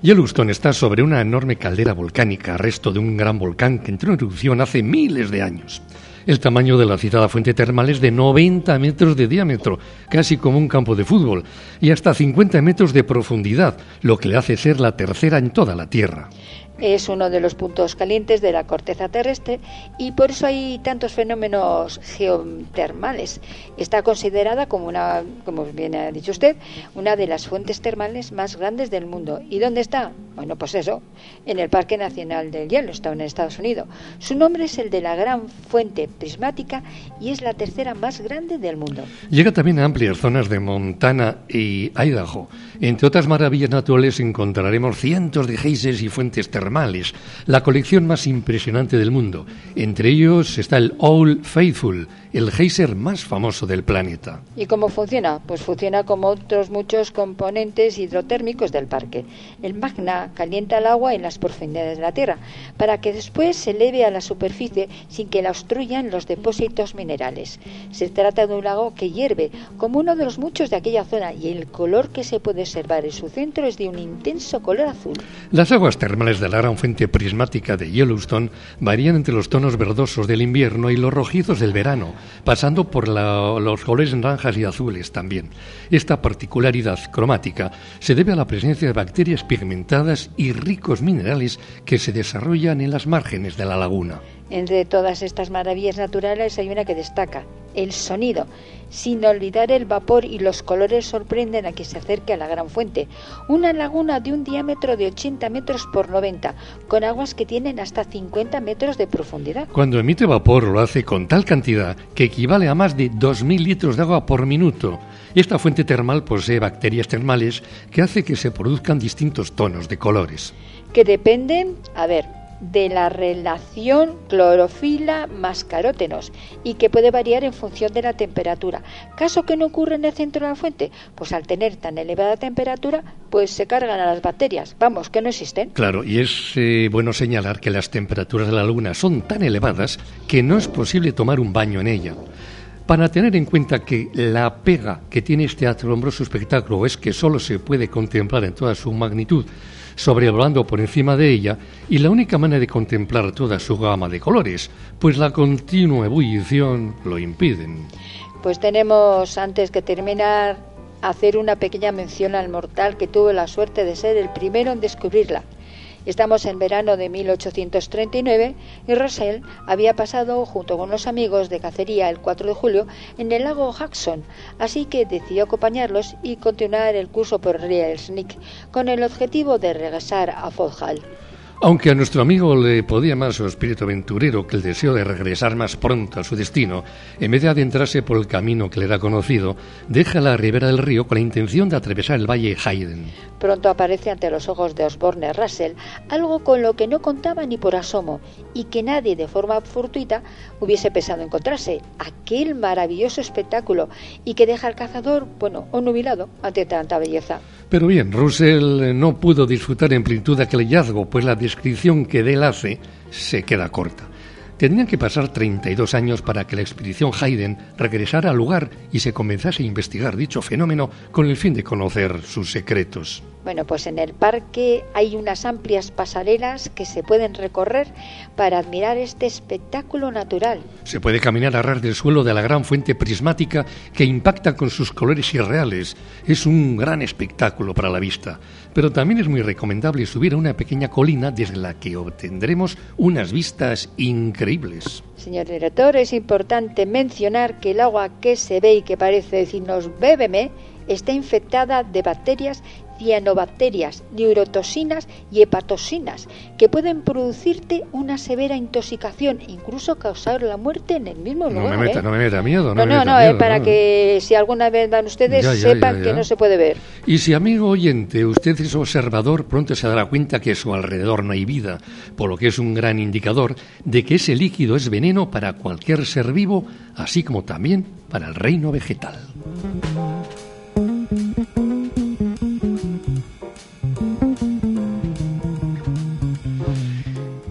Yellowstone está sobre una enorme caldera volcánica, resto de un gran volcán que entró en erupción hace miles de años. El tamaño de la citada fuente termal es de noventa metros de diámetro, casi como un campo de fútbol, y hasta cincuenta metros de profundidad, lo que le hace ser la tercera en toda la Tierra. Es uno de los puntos calientes de la corteza terrestre y por eso hay tantos fenómenos geotermales. Está considerada como una, como bien ha dicho usted, una de las fuentes termales más grandes del mundo. ¿Y dónde está? Bueno, pues eso, en el Parque Nacional del Yellowstone, en Estados Unidos. Su nombre es el de la Gran Fuente Prismática y es la tercera más grande del mundo. Llega también a amplias zonas de Montana y Idaho. Entre otras maravillas naturales encontraremos cientos de geysers y fuentes termales, la colección más impresionante del mundo. Entre ellos está el Old Faithful, el geyser más famoso del planeta. ¿Y cómo funciona? Pues funciona como otros muchos componentes hidrotérmicos del parque. El magma calienta el agua en las profundidades de la Tierra para que después se eleve a la superficie sin que la obstruyan los depósitos minerales. Se trata de un lago que hierve como uno de los muchos de aquella zona y el color que se puede observar en su centro es de un intenso color azul. Las aguas termales de la gran fuente prismática de Yellowstone varían entre los tonos verdosos del invierno y los rojizos del verano, pasando por la, los colores naranjas y azules también. Esta particularidad cromática se debe a la presencia de bacterias pigmentadas y ricos minerales que se desarrollan en las márgenes de la laguna. Entre todas estas maravillas naturales hay una que destaca, el sonido, sin olvidar el vapor y los colores sorprenden a quien se acerque a la gran fuente. Una laguna de un diámetro de ochenta metros por noventa, con aguas que tienen hasta cincuenta metros de profundidad. Cuando emite vapor lo hace con tal cantidad que equivale a más de dos mil litros de agua por minuto. Esta fuente termal posee bacterias termales que hace que se produzcan distintos tonos de colores. Que dependen, a ver, de la relación clorofila más carótenos y que puede variar en función de la temperatura. Caso que no ocurre en el centro de la fuente, pues al tener tan elevada temperatura, pues se cargan a las bacterias. Vamos, que no existen. Claro, y es eh, bueno señalar que las temperaturas de la Luna son tan elevadas que no es posible tomar un baño en ella. Para tener en cuenta que la pega que tiene este asombroso espectáculo es que solo se puede contemplar en toda su magnitud, sobrevolando por encima de ella, y la única manera de contemplar toda su gama de colores, pues la continua ebullición lo impiden. Pues tenemos, antes que terminar, hacer una pequeña mención al mortal que tuvo la suerte de ser el primero en descubrirla. Estamos en verano de mil ochocientos treinta y nueve y Russell había pasado junto con los amigos de cacería el cuatro de julio en el lago Hudson, así que decidió acompañarlos y continuar el curso por Real Sneak con el objetivo de regresar a Fort Hall. Aunque a nuestro amigo le podía más su espíritu aventurero que el deseo de regresar más pronto a su destino, en vez de adentrarse por el camino que le era conocido, deja la ribera del río con la intención de atravesar el valle Hayden. Pronto aparece ante los ojos de Osborne Russell algo con lo que no contaba ni por asomo y que nadie de forma fortuita hubiese pensado encontrarse, aquel maravilloso espectáculo y que deja al cazador, bueno, obnubilado ante tanta belleza. Pero bien, Russell no pudo disfrutar en plenitud de aquel hallazgo, pues la descripción que de él hace se queda corta. Tendrían que pasar treinta y dos años para que la expedición Hayden regresara al lugar y se comenzase a investigar dicho fenómeno con el fin de conocer sus secretos. Bueno, pues en el parque hay unas amplias pasarelas que se pueden recorrer para admirar este espectáculo natural. Se puede caminar a ras del suelo de la gran fuente prismática que impacta con sus colores irreales. Es un gran espectáculo para la vista, pero también es muy recomendable subir a una pequeña colina desde la que obtendremos unas vistas increíbles. Señor director, es importante mencionar que el agua que se ve y que parece decirnos bébeme está infectada de bacterias, cianobacterias, neurotoxinas y hepatoxinas que pueden producirte una severa intoxicación e incluso causar la muerte en el mismo no lugar. Me meta, ¿eh? No me meta miedo. No, no, me no, meta no miedo, es para no. que si alguna vez van ustedes ya, ya, sepan ya, ya. que no se puede ver. Y si, amigo oyente, usted es observador, pronto se dará cuenta que a su alrededor no hay vida, por lo que es un gran indicador de que ese líquido es veneno para cualquier ser vivo, así como también para el reino vegetal.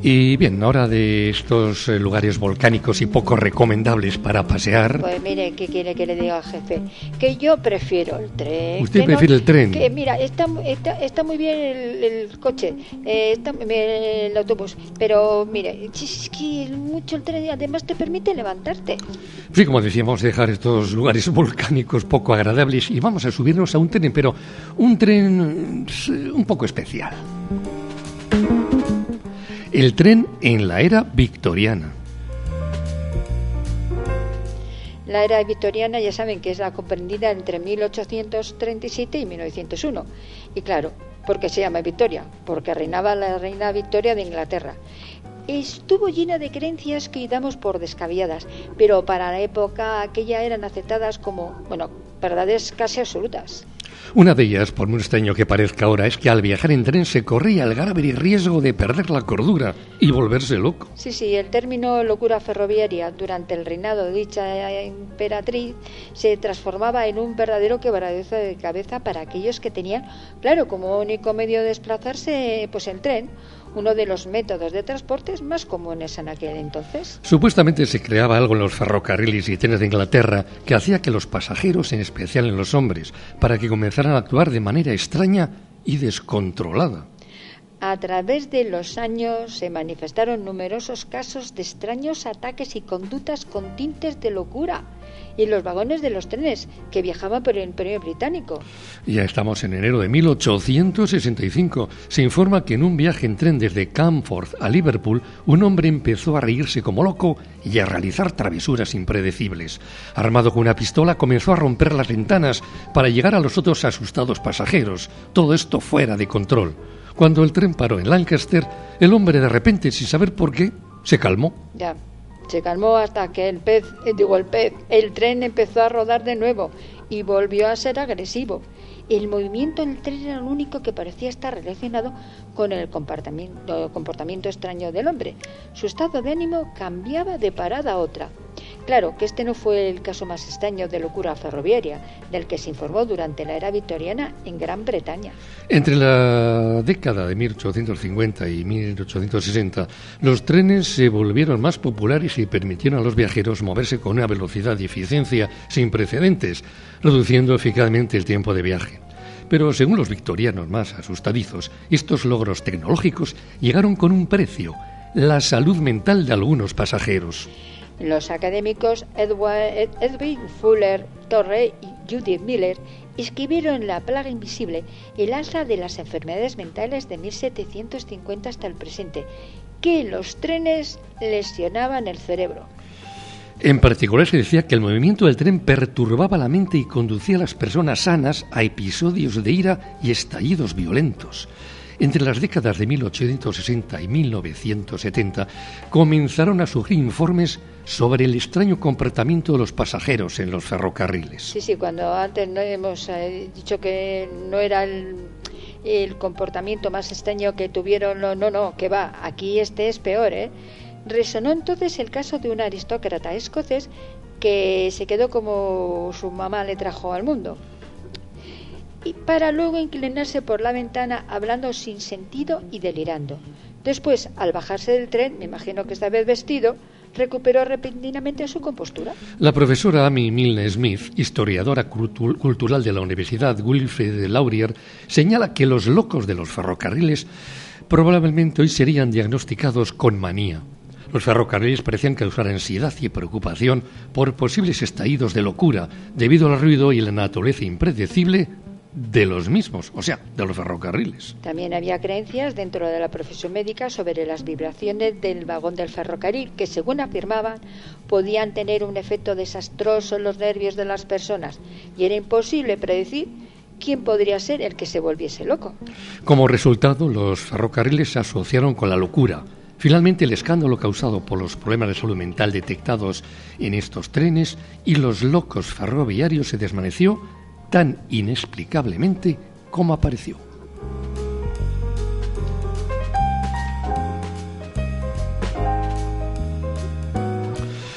Y bien, ahora de estos eh, lugares volcánicos y poco recomendables para pasear. Pues mire, ¿qué quiere que le diga al jefe? Que yo prefiero el tren. ¿Usted que prefiere no, el tren? Que mira, está, está, está muy bien el, el coche, eh, está, el autobús, pero mire, es que mucho el tren además te permite levantarte. Sí, como decíamos, dejar estos lugares volcánicos poco agradables y vamos a subirnos a un tren, pero un tren un poco especial. El tren en la era victoriana. La era victoriana ya saben que es la comprendida entre mil ochocientos treinta y siete y mil novecientos uno. Y claro, ¿por qué se llama Victoria? Porque reinaba la reina Victoria de Inglaterra. Estuvo llena de creencias que damos por descabelladas, pero para la época aquella eran aceptadas como, bueno, verdades casi absolutas. Una de ellas, por muy extraño que parezca ahora, es que al viajar en tren se corría el grave riesgo de perder la cordura y volverse loco. Sí, sí, el término locura ferroviaria durante el reinado de dicha emperatriz se transformaba en un verdadero quebradero de cabeza para aquellos que tenían, claro, como único medio de desplazarse, pues el tren, uno de los métodos de transportes más comunes en aquel entonces. Supuestamente se creaba algo en los ferrocarriles y trenes de Inglaterra que hacía que los pasajeros, en especial en los hombres, para que comenzaran a actuar de manera extraña y descontrolada. A través de los años se manifestaron numerosos casos de extraños ataques y conductas con tintes de locura en los vagones de los trenes que viajaban por el Imperio Británico. Ya estamos en enero de mil ochocientos sesenta y cinco. Se informa que en un viaje en tren desde Camford a Liverpool, un hombre empezó a reírse como loco y a realizar travesuras impredecibles. Armado con una pistola, comenzó a romper las ventanas para llegar a los otros asustados pasajeros. Todo esto fuera de control. Cuando el tren paró en Lancaster, el hombre de repente, sin saber por qué, se calmó. Ya, se calmó hasta que el pez, eh, digo el pez, el tren empezó a rodar de nuevo y volvió a ser agresivo. El movimiento del tren era lo único que parecía estar relacionado con el comportamiento, comportamiento extraño del hombre. Su estado de ánimo cambiaba de parada a otra. Claro que este no fue el caso más extraño de locura ferroviaria del que se informó durante la era victoriana en Gran Bretaña. Entre la década de mil ochocientos cincuenta y mil ochocientos sesenta, los trenes se volvieron más populares y permitieron a los viajeros moverse con una velocidad y eficiencia sin precedentes, reduciendo eficazmente el tiempo de viaje. Pero según los victorianos más asustadizos, estos logros tecnológicos llegaron con un precio: la salud mental de algunos pasajeros. Los académicos Edward, Edwin Fuller Torrey y Judith Miller escribieron La plaga invisible, el alza de las enfermedades mentales de mil setecientos cincuenta hasta el presente, que los trenes lesionaban el cerebro. En particular se decía que el movimiento del tren perturbaba la mente y conducía a las personas sanas a episodios de ira y estallidos violentos. Entre las décadas de mil ochocientos sesenta y mil novecientos setenta comenzaron a surgir informes sobre el extraño comportamiento de los pasajeros en los ferrocarriles. Sí, sí, cuando antes no hemos eh, dicho que no era el, el comportamiento más extraño que tuvieron, no, no, no, que va, aquí este es peor, ¿eh? Resonó entonces el caso de un aristócrata escocés que se quedó como su mamá le trajo al mundo, y para luego inclinarse por la ventana hablando sin sentido y delirando. Después, al bajarse del tren, me imagino que esta vez vestido, recuperó repentinamente su compostura. La profesora Amy Milne Smith, historiadora cultu- cultural de la Universidad Wilfrid Laurier, señala que los locos de los ferrocarriles probablemente hoy serían diagnosticados con manía. Los ferrocarriles parecían causar ansiedad y preocupación por posibles estallidos de locura debido al ruido y la naturaleza impredecible de los mismos, o sea, de los ferrocarriles. También había creencias dentro de la profesión médica sobre las vibraciones del vagón del ferrocarril que, según afirmaban, podían tener un efecto desastroso en los nervios de las personas y era imposible predecir quién podría ser el que se volviese loco. Como resultado, los ferrocarriles se asociaron con la locura. Finalmente, el escándalo causado por los problemas de salud mental detectados en estos trenes y los locos ferroviarios se desvaneció tan inexplicablemente como apareció.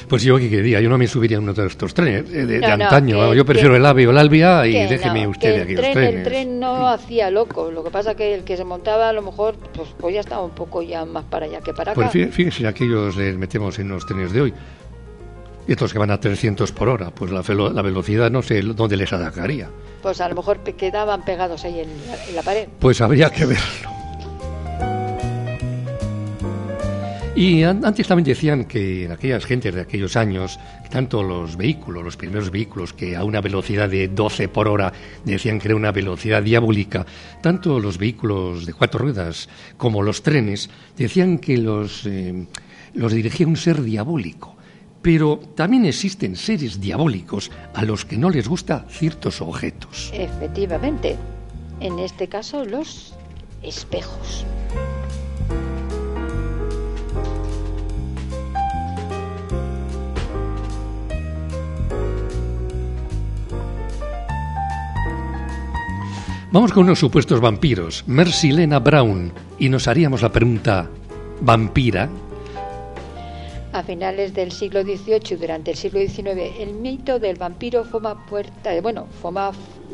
Pues yo qué quería, yo no me subiría a uno de estos trenes de, de, No, de no, antaño. que- yo prefiero que- el AVE o el Albia y Que déjeme no, usted que de el aquellos tren, trenes. El tren no hacía loco, lo que pasa que el que se montaba a lo mejor pues, pues ya estaba un poco ya más para allá que para acá. Pues fí- fíjese, aquellos les metemos en los trenes de hoy. Y estos que van a trescientos por hora, pues la, velo- la velocidad no sé dónde les atacaría. Pues a lo mejor pe- quedaban pegados ahí en la, en la pared. Pues habría que verlo. Y an- antes también decían que en aquellas gentes de aquellos años, tanto los vehículos, los primeros vehículos, que a una velocidad de doce por hora decían que era una velocidad diabólica, tanto los vehículos de cuatro ruedas como los trenes decían que los, eh, los dirigía un ser diabólico. Pero también existen seres diabólicos a los que no les gusta ciertos objetos. Efectivamente, en este caso los espejos. Vamos con unos supuestos vampiros, Mercy Lena Brown, y nos haríamos la pregunta, ¿vampira? A finales del siglo dieciocho y durante el siglo diecinueve, el mito del vampiro forma, puerta, eh, bueno, forma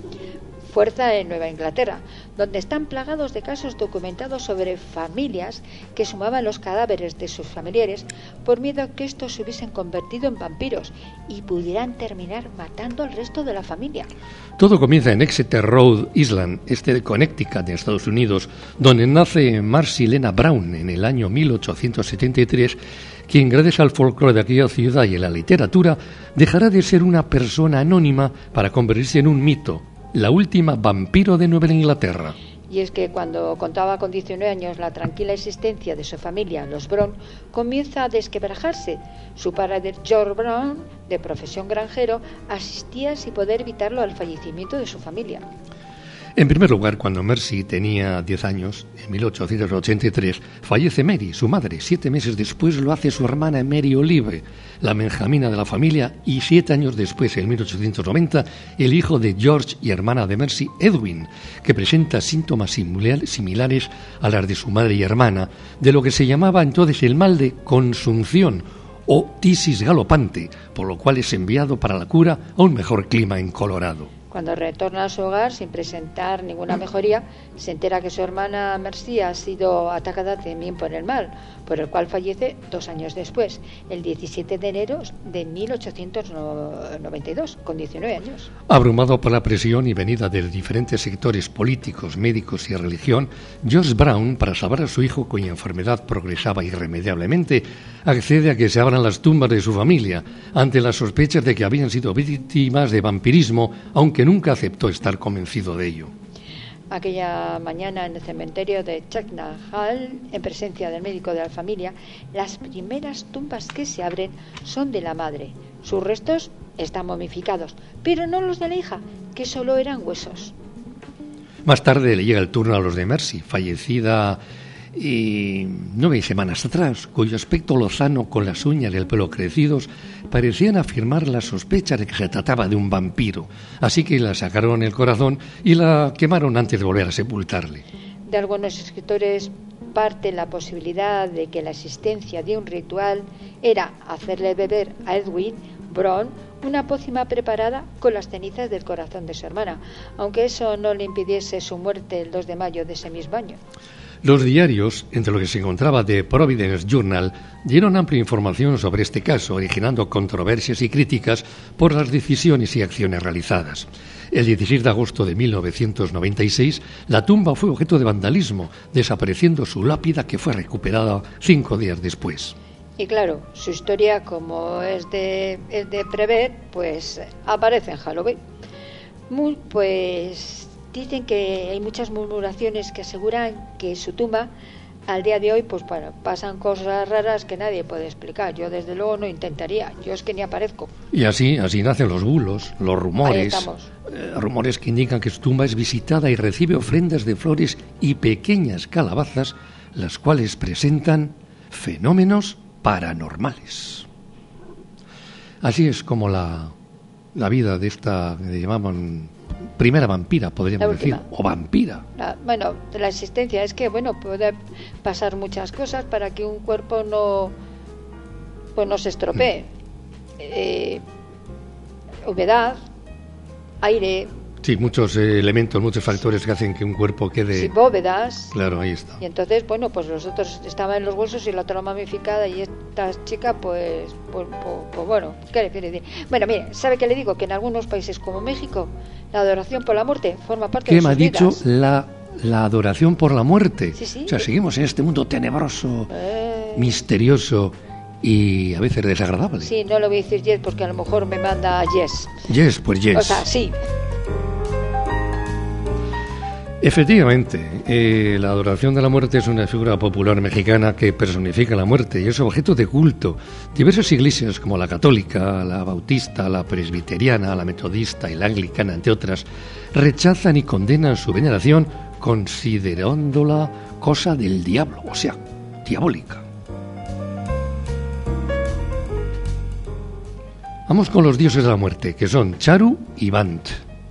fuerza en Nueva Inglaterra, donde están plagados de casos documentados sobre familias que sumaban los cadáveres de sus familiares por miedo a que estos se hubiesen convertido en vampiros y pudieran terminar matando al resto de la familia. Todo comienza en Exeter Road, Island, este de Connecticut, de Estados Unidos, donde nace Mercy Lena Brown en el año mil ochocientos setenta y tres, quien gracias al folclore de aquella ciudad y a la literatura dejará de ser una persona anónima para convertirse en un mito, la última vampiro de Nueva Inglaterra. Y es que cuando contaba con diecinueve años la tranquila existencia de su familia, los Brown, comienza a desquebrajarse. Su padre, George Brown, de profesión granjero, asistía sin poder evitarlo al fallecimiento de su familia. En primer lugar, cuando Mercy tenía diez años, en mil ochocientos ochenta y tres, fallece Mary, su madre. Siete meses después lo hace su hermana Mary Olive, la benjamina de la familia, y siete años después, en mil ochocientos noventa, el hijo de George y hermana de Mercy, Edwin, que presenta síntomas similares a las de su madre y hermana, de lo que se llamaba entonces el mal de consunción o tisis galopante, por lo cual es enviado para la cura a un mejor clima en Colorado. Cuando retorna a su hogar sin presentar ninguna mejoría, se entera que su hermana Mercy ha sido atacada también por el mal, por el cual fallece dos años después, el diecisiete de enero de mil ochocientos noventa y dos, con diecinueve años. Abrumado por la presión y venida de diferentes sectores políticos, médicos y religión, George Brown, para salvar a su hijo cuya enfermedad progresaba irremediablemente, accede a que se abran las tumbas de su familia, ante las sospechas de que habían sido víctimas de vampirismo, aunque nunca aceptó estar convencido de ello. Aquella mañana en el cementerio de Chacknall Hall, en presencia del médico de la familia, las primeras tumbas que se abren son de la madre. Sus restos están momificados, pero no los de la hija, que solo eran huesos. Más tarde le llega el turno a los de Mercy, fallecida y nueve semanas atrás, cuyo aspecto lozano con las uñas y el pelo crecidos parecían afirmar la sospecha de que se trataba de un vampiro, así que la sacaron el corazón y la quemaron antes de volver a sepultarle. De algunos escritores parte la posibilidad de que la existencia de un ritual era hacerle beber a Edwin Brown una pócima preparada con las cenizas del corazón de su hermana, aunque eso no le impidiese su muerte el dos de mayo de ese mismo año. Los diarios, entre los que se encontraba The Providence Journal, dieron amplia información sobre este caso, originando controversias y críticas por las decisiones y acciones realizadas. El dieciséis de agosto de mil novecientos noventa y seis, la tumba fue objeto de vandalismo, desapareciendo su lápida, que fue recuperada cinco días después. Y claro, su historia, como es de, es de prever, pues aparece en Halloween. Muy, pues dicen que hay muchas murmuraciones que aseguran que su tumba, al día de hoy, pues bueno, pasan cosas raras que nadie puede explicar. Yo desde luego no intentaría, yo es que ni aparezco. Y así, así nacen los bulos, los rumores, Ahí estamos. eh, rumores que indican que su tumba es visitada y recibe ofrendas de flores y pequeñas calabazas, las cuales presentan fenómenos paranormales. Así es como la, la vida de esta que llamaban primera vampira, podríamos decir, o vampira. La, bueno, de la existencia es que, bueno, puede pasar muchas cosas para que un cuerpo no, pues no se estropee. eh, humedad, aire. Sí, muchos eh, elementos, muchos factores que hacen que un cuerpo quede... Sí, bóvedas. Claro, ahí está. Y entonces, bueno, pues los otros estaban en los huesos y la otra mamificada y esta chica, pues, pues, pues, pues bueno, ¿qué le quiere decir? Bueno, mire, ¿sabe qué le digo? Que en algunos países como México, la adoración por la muerte forma parte ¿Qué de me sus ha dicho? vidas. La, la adoración por la muerte. Sí, sí. O sea, seguimos en este mundo tenebroso, Eh... misterioso y a veces desagradable. Sí, no le voy a decir yes porque a lo mejor me manda yes. Yes, pues yes. O sea, sí. Efectivamente, eh, la adoración de la muerte es una figura popular mexicana que personifica la muerte y es objeto de culto. Diversas iglesias como la católica, la bautista, la presbiteriana, la metodista y la anglicana, entre otras, rechazan y condenan su veneración considerándola cosa del diablo, o sea, diabólica. Vamos con los dioses de la muerte, que son Charu y Bant.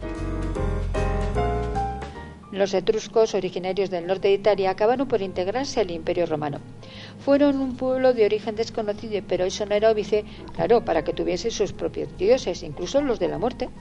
Los etruscos, originarios del norte de Italia, acabaron por integrarse al Imperio Romano. Fueron un pueblo de origen desconocido, pero eso no era óbice, claro, para que tuviese sus propios dioses, incluso los de la muerte.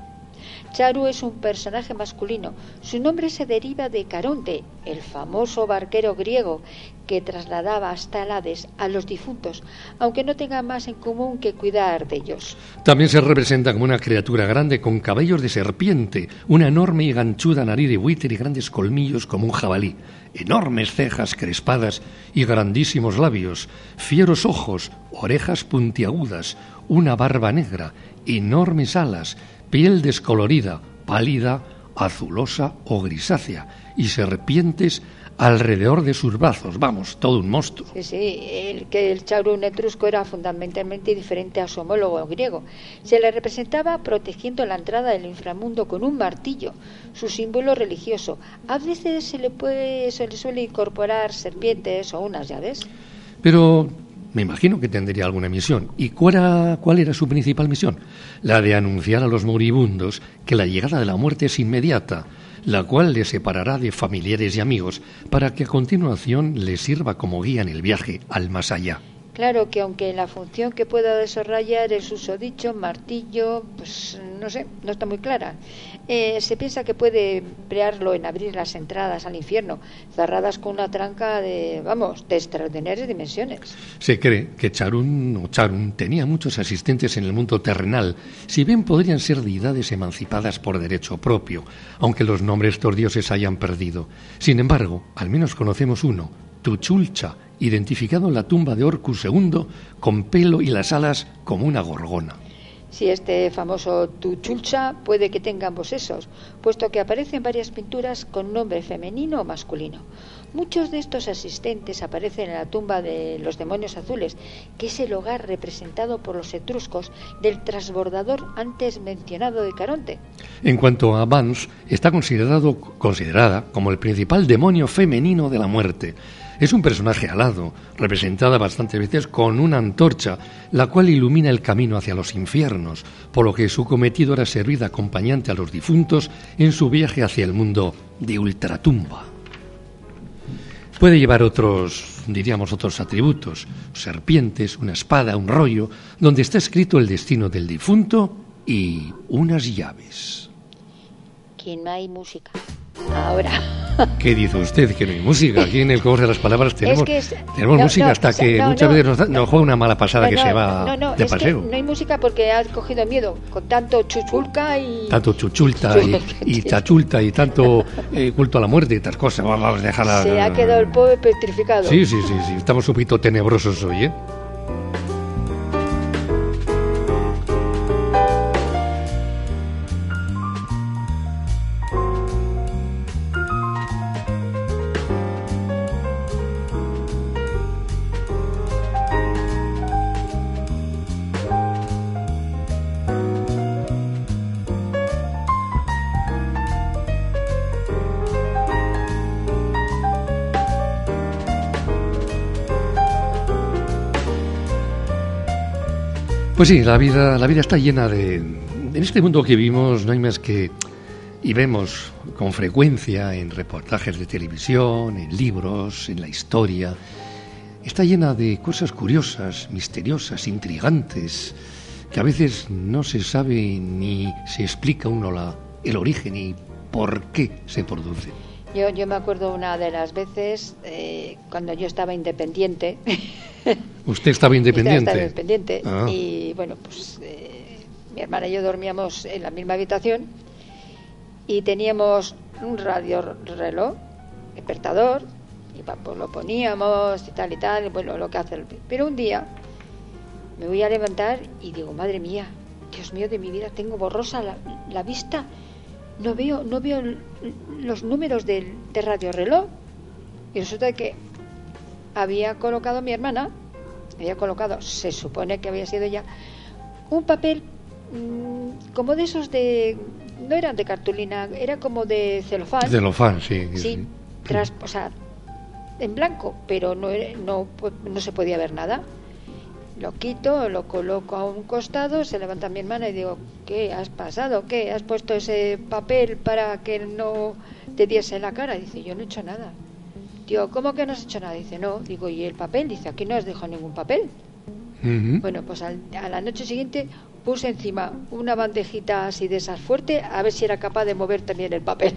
Charu es un personaje masculino. Su nombre se deriva de Caronte, el famoso barquero griego que trasladaba hasta el Hades a los difuntos, aunque no tenga más en común que cuidar de ellos. También se representa como una criatura grande con cabellos de serpiente, una enorme y ganchuda nariz de buitre y grandes colmillos como un jabalí, enormes cejas crespadas y grandísimos labios, fieros ojos, orejas puntiagudas, una barba negra, enormes alas, piel descolorida, pálida, azulosa o grisácea, y serpientes alrededor de sus brazos. Vamos, todo un monstruo. Sí, sí, el que el Charu etrusco era fundamentalmente diferente a su homólogo griego. Se le representaba protegiendo la entrada del inframundo con un martillo, su símbolo religioso. A veces se le puede, se le suele incorporar serpientes o unas llaves. Pero me imagino que tendría alguna misión. ¿Y cuál era, cuál era su principal misión? La de anunciar a los moribundos que la llegada de la muerte es inmediata, la cual les separará de familiares y amigos para que a continuación les sirva como guía en el viaje al más allá. Claro que aunque la función que pueda desarrollar el susodicho martillo, pues no sé, no está muy clara. Eh, se piensa que puede emplearlo en abrir las entradas al infierno, cerradas con una tranca de, vamos, de extraordinarias dimensiones. Se cree que Charun o Charun tenía muchos asistentes en el mundo terrenal, si bien podrían ser deidades emancipadas por derecho propio, aunque los nombres de estos dioses hayan perdido. Sin embargo, al menos conocemos uno, Tuchulcha, identificado en la tumba de Orcus segundo, con pelo y las alas como una gorgona. Sí, este famoso Tuchulcha puede que tenga ambos sexos, puesto que aparece en varias pinturas con nombre femenino o masculino. Muchos de estos asistentes aparecen en la tumba de los demonios azules, que es el hogar representado por los etruscos del transbordador antes mencionado de Caronte. En cuanto a Vans, está considerado, considerada como el principal demonio femenino de la muerte. Es un personaje alado, representada bastantes veces con una antorcha, la cual ilumina el camino hacia los infiernos, por lo que su cometido era servir de acompañante a los difuntos en su viaje hacia el mundo de ultratumba. Puede llevar otros, diríamos, otros atributos, serpientes, una espada, un rollo, donde está escrito el destino del difunto y unas llaves. Que no hay música. Ahora. ¿Qué dice usted? Que no hay música. Aquí en el Juego de las Palabras tenemos, es que es, no, tenemos música no, hasta o sea, que no, muchas no, veces nos, da, nos juega una mala pasada no, que no, se va no, no, de es paseo. Que no hay música porque has cogido miedo con tanto chuchulca y... Tanto chuchulta y, y chachulta y tanto eh, culto a la muerte y otras cosas. Vamos a dejarla... Se ha quedado el pobre petrificado. Sí, sí, sí, sí. Estamos un poquito tenebrosos hoy, ¿eh? Pues sí, la vida, la vida está llena de... En este mundo que vivimos no hay más que... Y vemos con frecuencia en reportajes de televisión, en libros, en la historia... Está llena de cosas curiosas, misteriosas, intrigantes... que a veces no se sabe ni se explica uno la, el origen y por qué se produce. Yo, yo me acuerdo una de las veces eh, cuando yo estaba independiente. ¿Usted estaba independiente? Estaba independiente. Ah. Y bueno, pues eh, mi hermana y yo dormíamos en la misma habitación y teníamos un radio reloj, despertador, y pues lo poníamos y tal y tal, bueno, lo que hace el... Pero un día me voy a levantar y digo, madre mía, Dios mío de mi vida, tengo borrosa la, la vista. No veo, no veo los números del de radio reloj. Y resulta que había colocado mi hermana, había colocado, se supone que había sido ya, un papel mmm, como de esos de, no eran de cartulina, era como de celofán. Celofán, sí. Sí, sí. Tras, o sea, en blanco, pero no, no, no se podía ver nada. Lo quito, lo coloco a un costado, se levanta mi hermana y digo, ¿qué has pasado? ¿Qué? ¿Has puesto ese papel para que no te diese la cara? Dice, yo no he hecho nada. Digo, ¿cómo que no has hecho nada? Dice, no. Digo, ¿y el papel? Dice, aquí no has dejado ningún papel. Uh-huh. Bueno, pues al, a la noche siguiente puse encima una bandejita así de esas fuerte, a ver si era capaz de mover también el papel.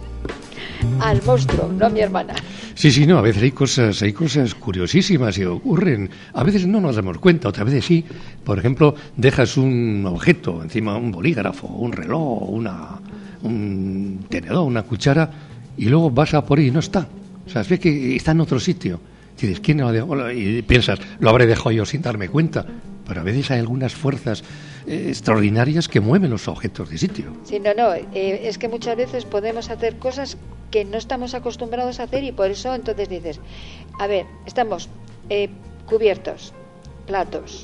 Al monstruo, no a mi hermana. Sí, sí, no, a veces hay cosas, hay cosas curiosísimas y ocurren. A veces no nos damos cuenta, otras veces sí. Por ejemplo, dejas un objeto encima, un bolígrafo, un reloj, una, un tenedor, una cuchara, y luego vas a por ahí y no está. O sea, ves que está en otro sitio. Y dices, ¿quién lo ha dejado? Y piensas, lo habré dejado yo sin darme cuenta. Pero a veces hay algunas fuerzas eh, extraordinarias que mueven los objetos de sitio. Sí, no, no, eh, es que muchas veces podemos hacer cosas que no estamos acostumbrados a hacer y por eso entonces dices, a ver, estamos eh, cubiertos, platos,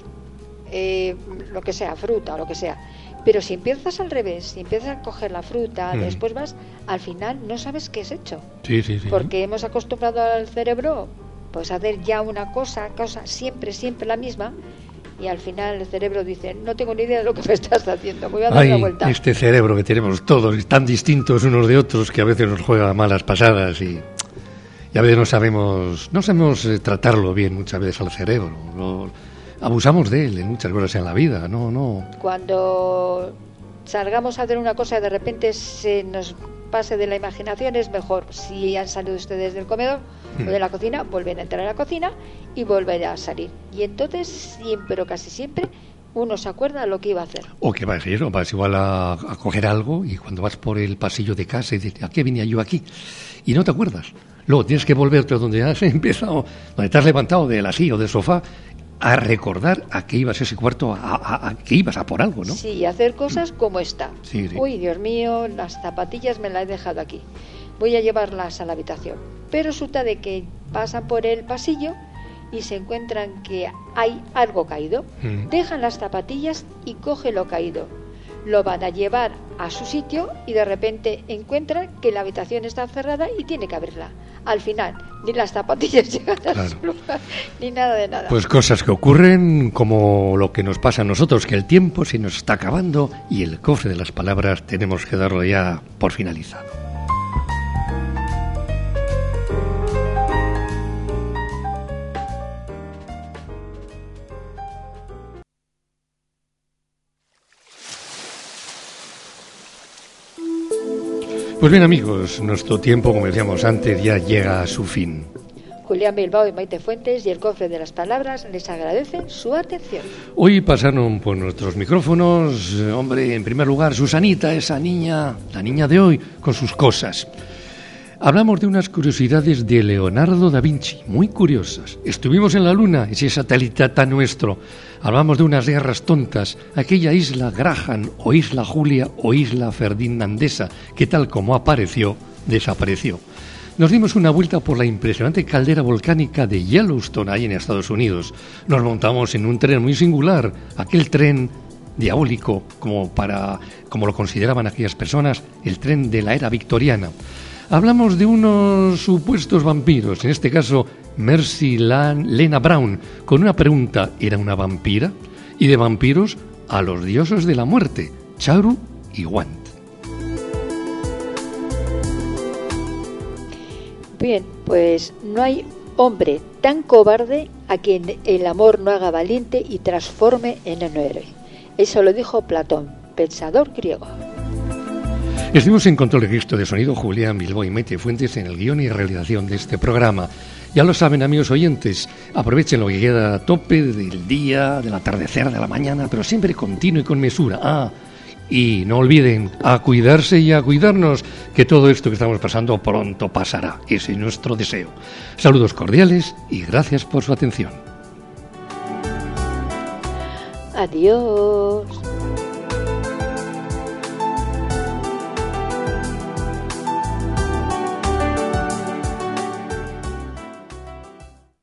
eh, lo que sea, fruta o lo que sea, pero si empiezas al revés, si empiezas a coger la fruta, mm. después vas, al final no sabes qué has hecho. Sí, sí, sí. Porque hemos acostumbrado al cerebro pues a hacer ya una cosa, cosa siempre, siempre la misma. Y al final el cerebro dice, no tengo ni idea de lo que me estás haciendo, me voy a dar Ay, una vuelta. Este cerebro que tenemos todos, tan distintos unos de otros, que a veces nos juega malas pasadas y, y a veces no sabemos, no sabemos eh, tratarlo bien muchas veces al cerebro. Lo, abusamos de él en muchas cosas en la vida, no, no. Cuando salgamos a hacer una cosa y de repente se nos pase de la imaginación, es mejor, si han salido ustedes del comedor o de la cocina, vuelven a entrar a la cocina y volver a salir. Y entonces siempre o casi siempre uno se acuerda de lo que iba a hacer. O que vas, ¿no? vas igual a, a coger algo y cuando vas por el pasillo de casa y dices, ¿a qué venía yo aquí? Y no te acuerdas. Luego tienes que volverte a donde has empezado, donde te has levantado de la silla o del sofá, a recordar a qué ibas a ese cuarto, a, a, a qué ibas a por algo, ¿no? Sí, hacer cosas como esta. Sí, sí. Uy, Dios mío, las zapatillas me las he dejado aquí. Voy a llevarlas a la habitación. Pero resulta de que pasan por el pasillo y se encuentran que hay algo caído. Mm. Dejan las zapatillas y cogen lo caído. Lo van a llevar a su sitio y de repente encuentran que la habitación está cerrada y tiene que abrirla. Al final, ni las zapatillas llegan a claro. su lugar, ni nada de nada. Pues cosas que ocurren como lo que nos pasa a nosotros, que el tiempo se nos está acabando y el cofre de las palabras tenemos que darlo ya por finalizado. Pues bien, amigos, nuestro tiempo, como decíamos antes, ya llega a su fin. Julián Bilbao y Maite Fuentes y el Cofre de las Palabras les agradecen su atención. Hoy pasaron por nuestros micrófonos, eh, hombre, en primer lugar, Susanita, esa niña, la niña de hoy, con sus cosas. Hablamos de unas curiosidades de Leonardo da Vinci, muy curiosas. Estuvimos en la Luna, ese satélite tan nuestro. Hablamos de unas guerras tontas, aquella isla Graham, o isla Julia, o isla Ferdinandesa, que tal como apareció, desapareció. Nos dimos una vuelta por la impresionante caldera volcánica de Yellowstone, ahí en Estados Unidos. Nos montamos en un tren muy singular, aquel tren diabólico, como, para, como lo consideraban aquellas personas, el tren de la era victoriana. Hablamos de unos supuestos vampiros, en este caso Mercy Lan, Lena Brown, con una pregunta, ¿era una vampira? Y de vampiros a los dioses de la muerte, Charu y Wand. Bien, pues no hay hombre tan cobarde a quien el amor no haga valiente y transforme en un héroe. Eso lo dijo Platón, pensador griego. Estuvimos en control de registro de sonido Julián Bilbao y Maite Fuentes en el guión y realización de este programa. Ya lo saben, amigos oyentes, aprovechen lo que queda a tope del día, del atardecer, de la mañana, pero siempre continuo y con mesura. Ah, y no olviden a cuidarse y a cuidarnos, que todo esto que estamos pasando pronto pasará. Ese es nuestro deseo. Saludos cordiales y gracias por su atención. Adiós.